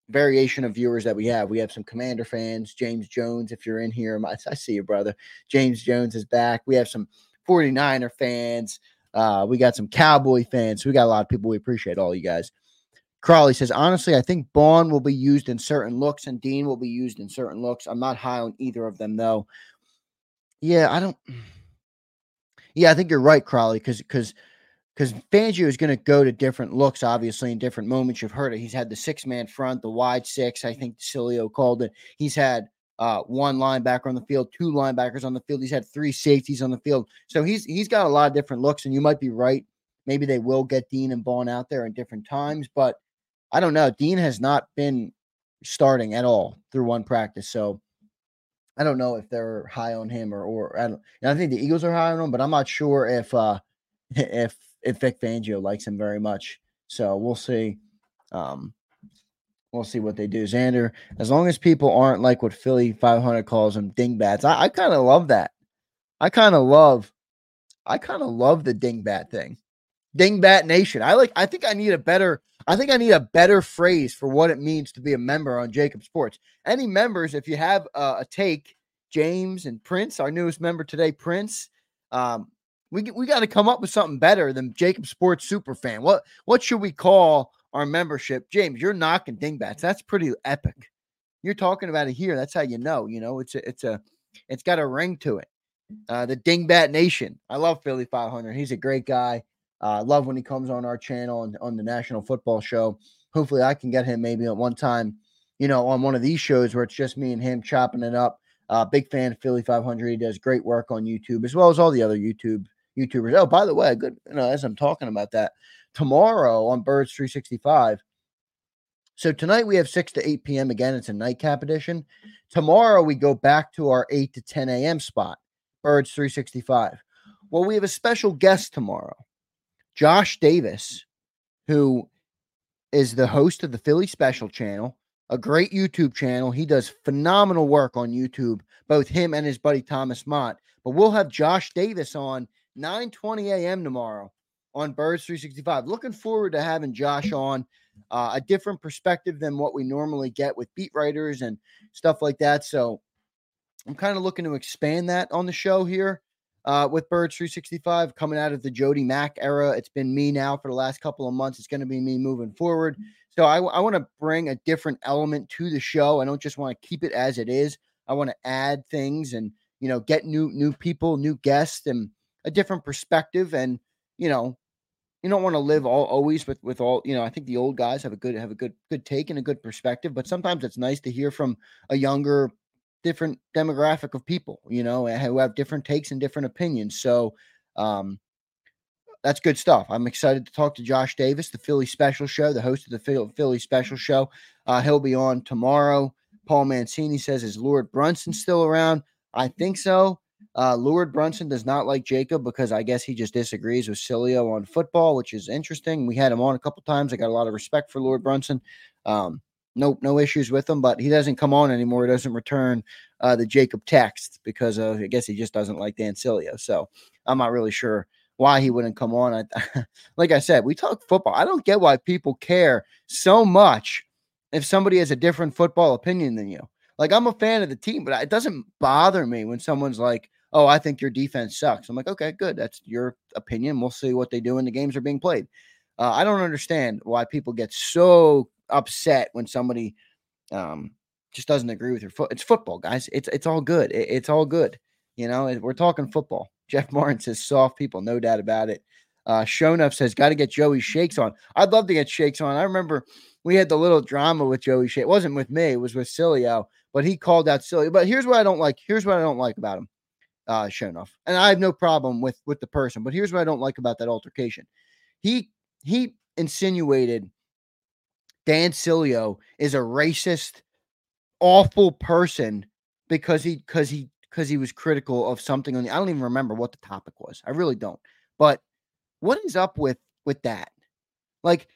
Speaker 4: variation of viewers that we have. We have some Commander fans. James Jones, if you're in here, I, I see you, brother. James Jones is back. We have some forty-niner fans. Uh, we got some Cowboy fans. We got a lot of people. We appreciate all you guys. Crawley says, honestly, I think Bond will be used in certain looks and Dean will be used in certain looks. I'm not high on either of them, though. Yeah, I don't. Yeah, I think you're right, Crawley, because because because Fangio is going to go to different looks, obviously, in different moments. You've heard it. He's had the six-man front, the wide six. I think Cilio called it. He's had uh, one linebacker on the field, two linebackers on the field. He's had three safeties on the field. So he's he's got a lot of different looks, and you might be right. Maybe they will get Dean and Bond out there at different times, but I don't know. Dean has not been starting at all through one practice, so I don't know if they're high on him or or I don't. I think the Eagles are high on him, but I'm not sure if uh, if if Vic Fangio likes him very much. So we'll see. Um, we'll see what they do. Xander, as long as people aren't like what Philly five hundred calls them dingbats, I, I kind of love that. I kind of love. I kind of love the dingbat thing. Dingbat Nation. I like. I think I need a better. I think I need a better phrase for what it means to be a member on Jacob Sports. Any members, if you have uh, a take, James and Prince, our newest member today, Prince, um, we we got to come up with something better than Jacob Sports Superfan. What what should we call our membership? James, you're knocking dingbats. That's pretty epic. You're talking about it here. That's how you know. You know, it's a it's a it's got a ring to it. Uh, the Dingbat Nation. I love Philly five hundred. He's a great guy. I uh, love when he comes on our channel and on the National Football Show. Hopefully I can get him maybe at one time, you know, on one of these shows where it's just me and him chopping it up. Uh, big fan of Philly five hundred. He does great work on YouTube as well as all the other YouTube YouTubers. Oh, by the way, good. You know, as I'm talking about that, tomorrow on Birds three sixty-five. So tonight we have six to eight p.m. Again, it's a nightcap edition. Tomorrow we go back to our eight to ten a.m. spot, Birds three sixty-five. Well, we have a special guest tomorrow. Josh Davis, who is the host of the Philly Special channel, a great YouTube channel. He does phenomenal work on YouTube, both him and his buddy Thomas Mott. But we'll have Josh Davis on nine twenty a.m. tomorrow on Birds three sixty-five. Looking forward to having Josh on, uh, a different perspective than what we normally get with beat writers and stuff like that. So I'm kind of looking to expand that on the show here. Uh, with Birds three sixty-five coming out of the Jody Mack era. It's been me now for the last couple of months. It's going to be me moving forward. So I, I want to bring a different element to the show. I don't just want to keep it as it is. I want to add things and, you know, get new, new people, new guests and a different perspective. And, you know, you don't want to live all always with, with all, you know, I think the old guys have a good, have a good, good take and a good perspective, but sometimes it's nice to hear from a younger, different demographic of people, you know, who have different takes and different opinions. So um, that's good stuff. I'm excited to talk to Josh Davis, the Philly Special Show, the host of the Philly Special Show. Uh, he'll be on tomorrow. Paul Mancini says, is Lord Brunson still around? I think so. Uh, Lord Brunson does not like Jacob because I guess he just disagrees with Cilio on football, which is interesting. We had him on a couple times. I got a lot of respect for Lord Brunson. Um, No, no issues with him, but he doesn't come on anymore. He doesn't return uh, the Jacob text because of, I guess he just doesn't like Dan Cilio. So I'm not really sure why he wouldn't come on. I, like I said, we talk football. I don't get why people care so much if somebody has a different football opinion than you. Like, I'm a fan of the team, but it doesn't bother me when someone's like, oh, I think your defense sucks. I'm like, okay, good. That's your opinion. We'll see what they do when the games are being played. Uh, I don't understand why people get so upset when somebody um, just doesn't agree with your foot. It's football, guys. It's it's all good. It, it's all good. You know, we're talking football. Jeff Martin says soft people, no doubt about it. Uh, Shonuff says got to get Joey Shakes on. I'd love to get Shakes on. I remember we had the little drama with Joey Shakes. It wasn't with me. It was with Cilio, but he called out Cilio. But here's what I don't like. Here's what I don't like about him, uh, Shonuff. And I have no problem with with the person, but here's what I don't like about that altercation. He he insinuated Dan Cilio is a racist, awful person because he because he because he was critical of something on the. I don't even remember what the topic was. I really don't. But what is up with with that? Like,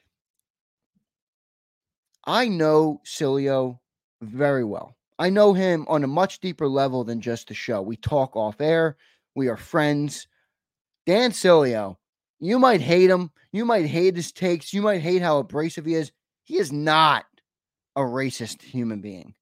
Speaker 4: I know Cilio very well. I know him on a much deeper level than just the show. We talk off air. We are friends. Dan Cilio, you might hate him. You might hate his takes. You might hate how abrasive he is. He is not a racist human being.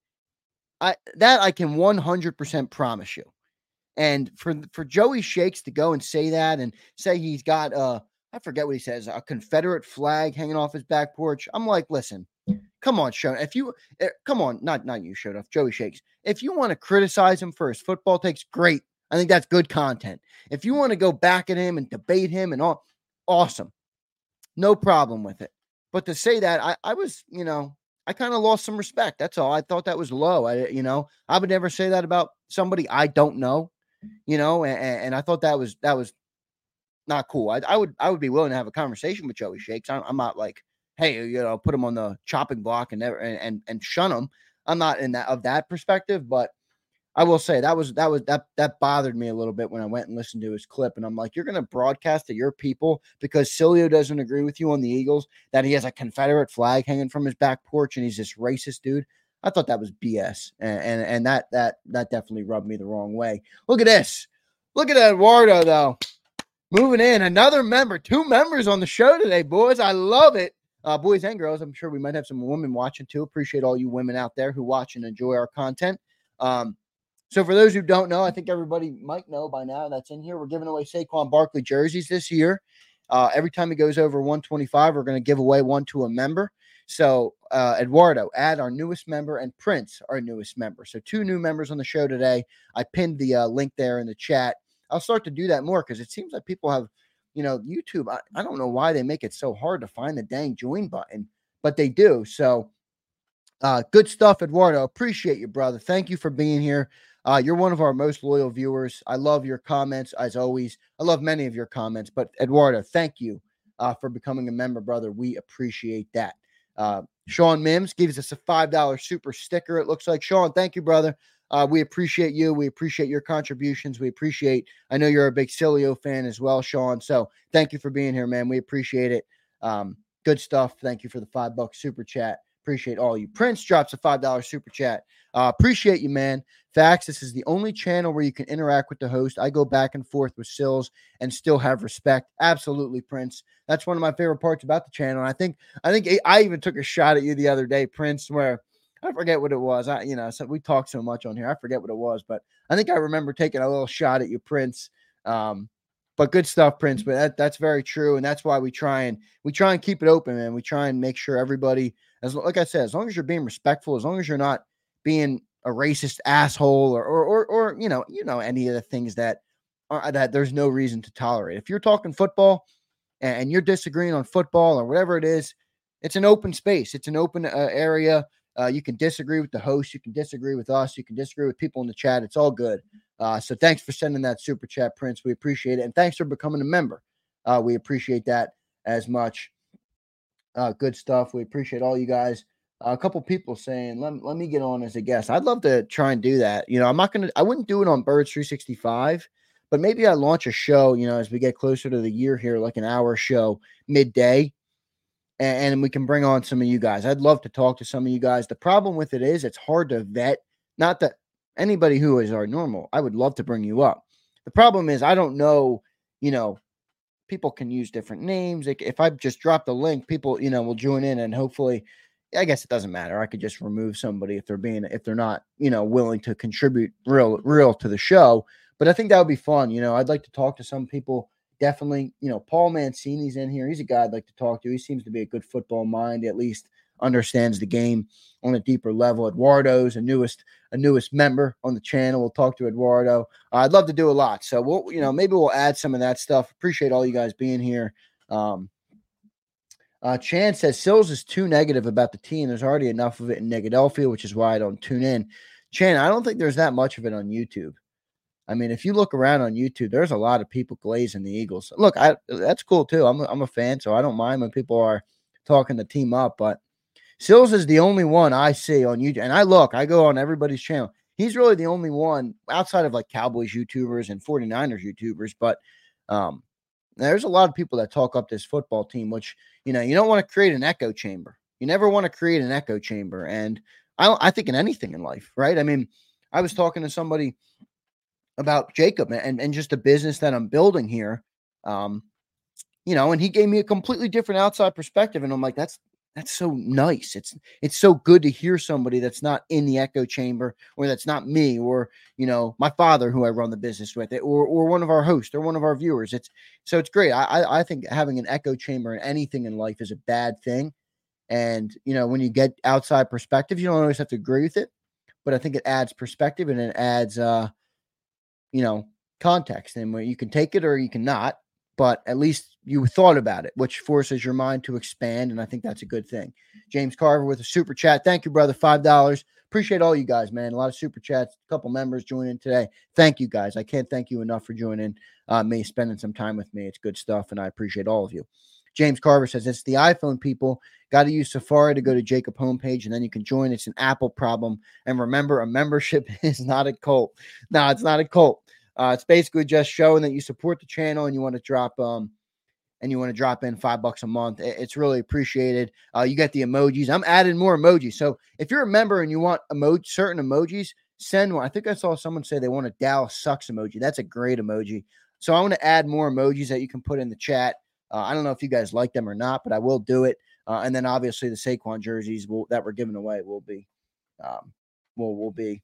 Speaker 4: I that I can one hundred percent promise you. And for for Joey Shakes to go and say that and say he's got uh I forget what he says, a Confederate flag hanging off his back porch. I'm like, listen, come on, Shona. If you uh, come on, not not you, Shona, Joey Shakes. If you want to criticize him for his football takes, great. I think that's good content. If you want to go back at him and debate him and all, awesome. No problem with it. But to say that, I, I was, you know, I kind of lost some respect. That's all. I thought that was low. I, you know, I would never say that about somebody I don't know, you know, and, and I thought that was, that was not cool. I, I would, I would be willing to have a conversation with Joey Shakes. I'm, I'm not like, hey, you know, put him on the chopping block and never, and, and, and shun him. I'm not in that, of that perspective, but I will say that was, that was, that, that bothered me a little bit when I went and listened to his clip. And I'm like, you're going to broadcast to your people because Cilio doesn't agree with you on the Eagles, that he has a Confederate flag hanging from his back porch and he's this racist dude. I thought that was B S. And, and, and that, that, that definitely rubbed me the wrong way. Look at this. Look at Eduardo though. Moving in another member, two members on the show today, boys. I love it. Uh, boys and girls. I'm sure we might have some women watching too. Appreciate all you women out there who watch and enjoy our content. Um, So for those who don't know, I think everybody might know by now that's in here. We're giving away Saquon Barkley jerseys this year. Uh, every time he goes over one twenty-five, we're going to give away one to a member. So uh, Eduardo, add our newest member, and Prince, our newest member. So two new members on the show today. I pinned the uh, link there in the chat. I'll start to do that more because it seems like people have, you know, YouTube. I, I don't know why they make it so hard to find the dang join button, but they do. So uh, good stuff, Eduardo. Appreciate you, brother. Thank you for being here. Uh, you're one of our most loyal viewers. I love your comments, as always. I love many of your comments. But, Eduardo, thank you uh, for becoming a member, brother. We appreciate that. Uh, Sean Mims gives us a five dollar super sticker, it looks like. Sean, thank you, brother. Uh, we appreciate you. We appreciate your contributions. We appreciate – I know you're a big Cilio fan as well, Sean. So, thank you for being here, man. We appreciate it. Um, good stuff. Thank you for the five bucks super chat. Appreciate all you. Prince drops a five dollar super chat. Uh, appreciate you, man. Facts, this is the only channel where you can interact with the host. I go back and forth with Sills and still have respect. Absolutely, Prince. That's one of my favorite parts about the channel. And I think I think I even took a shot at you the other day, Prince, where I forget what it was. I, you know, so we talk so much on here. I forget what it was, but I think I remember taking a little shot at you, Prince. Um, but good stuff, Prince. But that, that's very true, and that's why we try and we try and keep it open, man. We try and make sure everybody, as like I said, as long as you're being respectful, as long as you're not being a racist asshole or, or, or, or, you know, you know, any of the things that are, that there's no reason to tolerate. If you're talking football and, and you're disagreeing on football or whatever it is, it's an open space. It's an open uh, area. Uh, you can disagree with the host. You can disagree with us. You can disagree with people in the chat. It's all good. Uh, so thanks for sending that super chat, Prince. We appreciate it. And thanks for becoming a member. Uh, we appreciate that as much. Uh, good stuff. We appreciate all you guys. Uh, a couple people saying, let, let me get on as a guest. I'd love to try and do that. You know, I'm not going to, I wouldn't do it on Birds three sixty-five, but maybe I launch a show, you know, as we get closer to the year here, like an hour show midday, and, and we can bring on some of you guys. I'd love to talk to some of you guys. The problem with it is it's hard to vet. Not that anybody who is our normal, I would love to bring you up. The problem is I don't know, you know, people can use different names. Like if I just drop the link, people, you know, will join in, and hopefully, I guess it doesn't matter. I could just remove somebody if they're being, if they're not, you know, willing to contribute real, real to the show. But I think that would be fun. You know, I'd like to talk to some people. Definitely, you know, Paul Mancini's in here. He's a guy I'd like to talk to. He seems to be a good football mind, at least understands the game on a deeper level. Eduardo's a newest, a newest member on the channel. We'll talk to Eduardo. Uh, I'd love to do a lot. So we'll, you know, maybe we'll add some of that stuff. Appreciate all you guys being here. Um, Uh, Chan says Sills is too negative about the team. There's already enough of it in Negadelphia, which is why I don't tune in. Chan, I don't think there's that much of it on YouTube. I mean, if you look around on YouTube, there's a lot of people glazing the Eagles. Look, I that's cool too. I'm a, I'm a fan, so I don't mind when people are talking the team up. But Sills is the only one I see on YouTube. And I look, I go on everybody's channel. He's really the only one outside of like Cowboys YouTubers and forty-niners YouTubers. But um, there's a lot of people that talk up this football team, which, you know, you don't want to create an echo chamber. You never want to create an echo chamber. And I, I think in anything in life, right? I mean, I was talking to somebody about Jacob and, and just the business that I'm building here, um, you know, and he gave me a completely different outside perspective. And I'm like, that's, That's so nice. It's it's so good to hear somebody that's not in the echo chamber, or that's not me, or, you know, my father who I run the business with, it, or or one of our hosts or one of our viewers. It's so it's great. I I think having an echo chamber in anything in life is a bad thing. And, you know, when you get outside perspective, you don't always have to agree with it, but I think it adds perspective and it adds, uh, you know, context, and where you can take it or you cannot. But at least you thought about it, which forces your mind to expand, and I think that's a good thing. James Carver with a super chat. Thank you, brother. five dollars. Appreciate all you guys, man. A lot of super chats. A couple members joining today. Thank you, guys. I can't thank you enough for joining uh, me, spending some time with me. It's good stuff, and I appreciate all of you. James Carver says, it's the iPhone people. Got to use Safari to go to Jacob homepage, and then you can join. It's an Apple problem. And remember, a membership is not a cult. No, it's not a cult. Uh, it's basically just showing that you support the channel and you want to drop um and you want to drop in five bucks a month. It's really appreciated. Uh, you get the emojis. I'm adding more emojis. So if you're a member and you want emoji, certain emojis, send one. I think I saw someone say they want a Dallas sucks emoji. That's a great emoji. So I want to add more emojis that you can put in the chat. Uh, I don't know if you guys like them or not, but I will do it. Uh, and then obviously the Saquon jerseys will, that we're giving away will be um, will will be.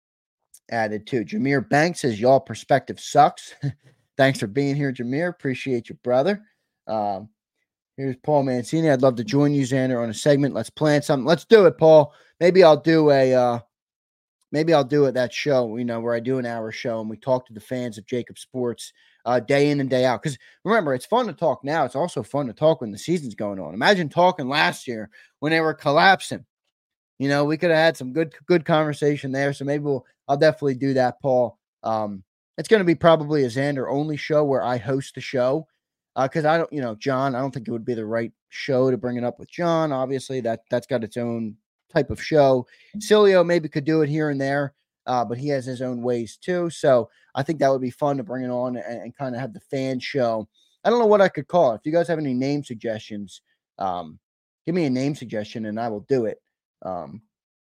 Speaker 4: added too. Jameer Banks says, y'all perspective sucks. Thanks for being here, Jameer. Appreciate you, brother. Um, here's Paul Mancini. I'd love to join you, Xander, on a segment. Let's plan something. Let's do it, Paul. Maybe I'll do a uh, maybe I'll do it that show, you know, where I do an hour show and we talk to the fans of Jacob Sports uh, day in and day out. Because remember, it's fun to talk now. It's also fun to talk when the season's going on. Imagine talking last year when they were collapsing. You know, we could have had some good good conversation there. So maybe we'll I'll definitely do that, Paul. Um, it's going to be probably a Xander only show where I host the show. Because uh, I don't, you know, John, I don't think it would be the right show to bring it up with John. Obviously, that that's got its own type of show. Cilio maybe could do it here and there, uh, but he has his own ways too. So I think that would be fun to bring it on and, and kind of have the fan show. I don't know what I could call it. If you guys have any name suggestions, um, give me a name suggestion and I will do it. Um,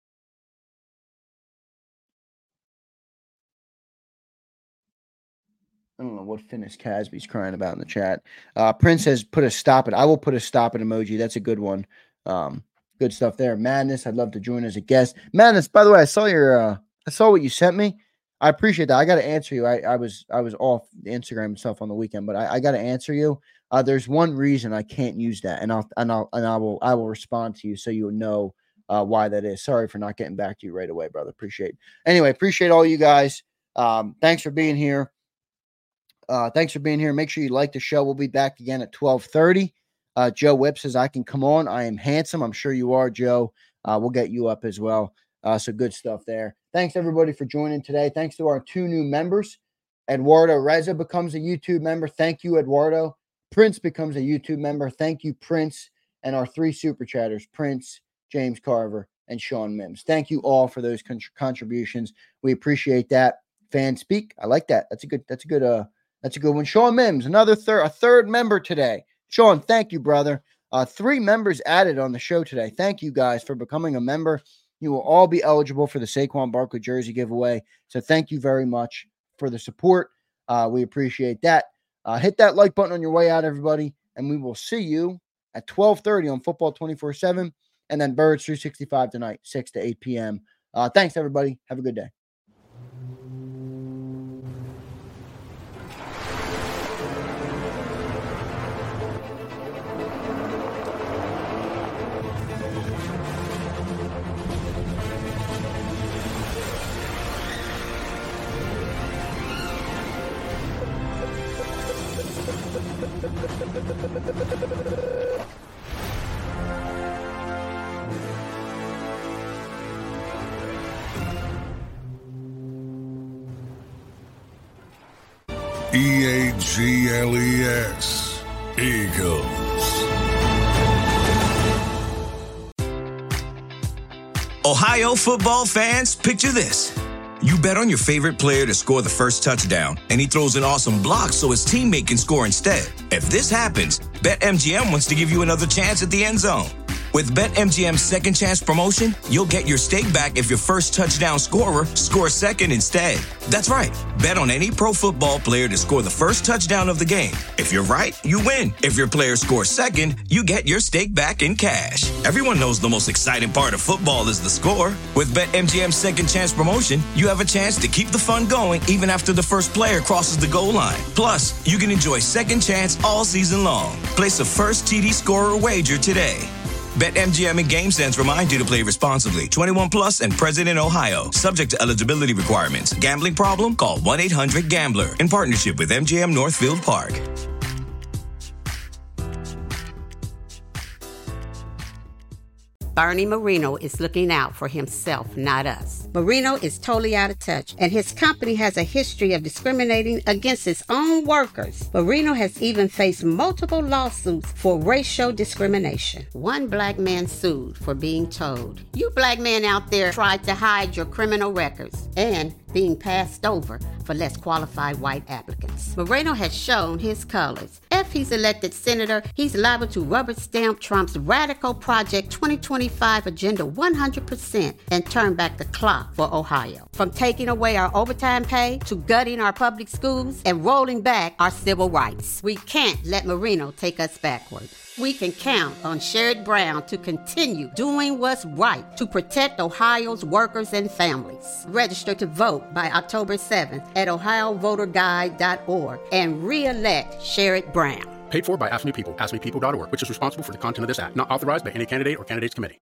Speaker 4: I don't know what Finis Casby's crying about in the chat. Uh, Prince says, put a stop it. I will put a stop it emoji. That's a good one. Um, good stuff there. Madness, I'd love to join as a guest. Madness, by the way, I saw your, uh, I saw what you sent me. I appreciate that. I got to answer you. I, I was, I was off the Instagram and stuff on the weekend, but I, I got to answer you. Uh, there's one reason I can't use that, and I'll, and I'll, and I will, I will respond to you so you'll know uh, why that is. Sorry for not getting back to you right away, brother. Appreciate it. Anyway, appreciate all you guys. Um, thanks for being here. Uh, thanks for being here. Make sure you like the show. We'll be back again at twelve thirty. Uh, Joe Whipp says, I can come on. I am handsome. I'm sure you are, Joe. Uh, we'll get you up as well. Uh, so good stuff there. Thanks, everybody, for joining today. Thanks to our two new members. Eduardo Reza becomes a YouTube member. Thank you, Eduardo. Prince becomes a YouTube member. Thank you, Prince. And our three super chatters, Prince, James Carver, and Sean Mims. Thank you all for those con- contributions. We appreciate that. Fan speak. I like that. That's a good, that's a good, uh, That's a good one. Sean Mims, another third, a third member today. Sean, thank you, brother. Uh, three members added on the show today. Thank you guys for becoming a member. You will all be eligible for the Saquon Barkley jersey giveaway. So thank you very much for the support. Uh, we appreciate that. Uh, hit that like button on your way out, everybody. And we will see you at twelve thirty on Football twenty-four seven. And then Birds three sixty-five tonight, six to eight p.m. Uh, thanks, everybody. Have a good day.
Speaker 3: E A G L E S, Eagles.
Speaker 9: Ohio football fans, picture this. You bet on your favorite player to score the first touchdown, and he throws an awesome block so his teammate can score instead. If this happens, BetMGM wants to give you another chance at the end zone. With BetMGM's Second Chance promotion, you'll get your stake back if your first touchdown scorer scores second instead. That's right. Bet on any pro football player to score the first touchdown of the game. If you're right, you win. If your player scores second, you get your stake back in cash. Everyone knows the most exciting part of football is the score. With BetMGM's Second Chance promotion, you have a chance to keep the fun going even after the first player crosses the goal line. Plus, you can enjoy Second Chance all season long. Place a first T D scorer wager today. BetMGM and GameSense remind you to play responsibly. twenty-one plus and present in Ohio. Subject to eligibility requirements. Gambling problem? Call one eight hundred gambler. In partnership with M G M Northfield Park.
Speaker 6: Bernie Marino is looking out for himself, not us. Marino is totally out of touch, and his company has a history of discriminating against its own workers. Marino has even faced multiple lawsuits for racial discrimination. One black man sued for being told, "You black men out there tried to hide your criminal records," and being passed over for less qualified white applicants. Moreno has shown his colors. If he's elected senator, he's liable to rubber stamp Trump's radical Project twenty twenty-five agenda one hundred percent and turn back the clock for Ohio. From taking away our overtime pay to gutting our public schools and rolling back our civil rights. We can't let Marino take us backward. We can count on Sherrod Brown to continue doing what's right to protect Ohio's workers and families. Register to vote by October seventh at ohio voter guide dot org and re-elect Sherrod Brown.
Speaker 7: Paid for by Ask Me People, ask me people dot org, which is responsible for the content of this act, not authorized by any candidate or candidates committee.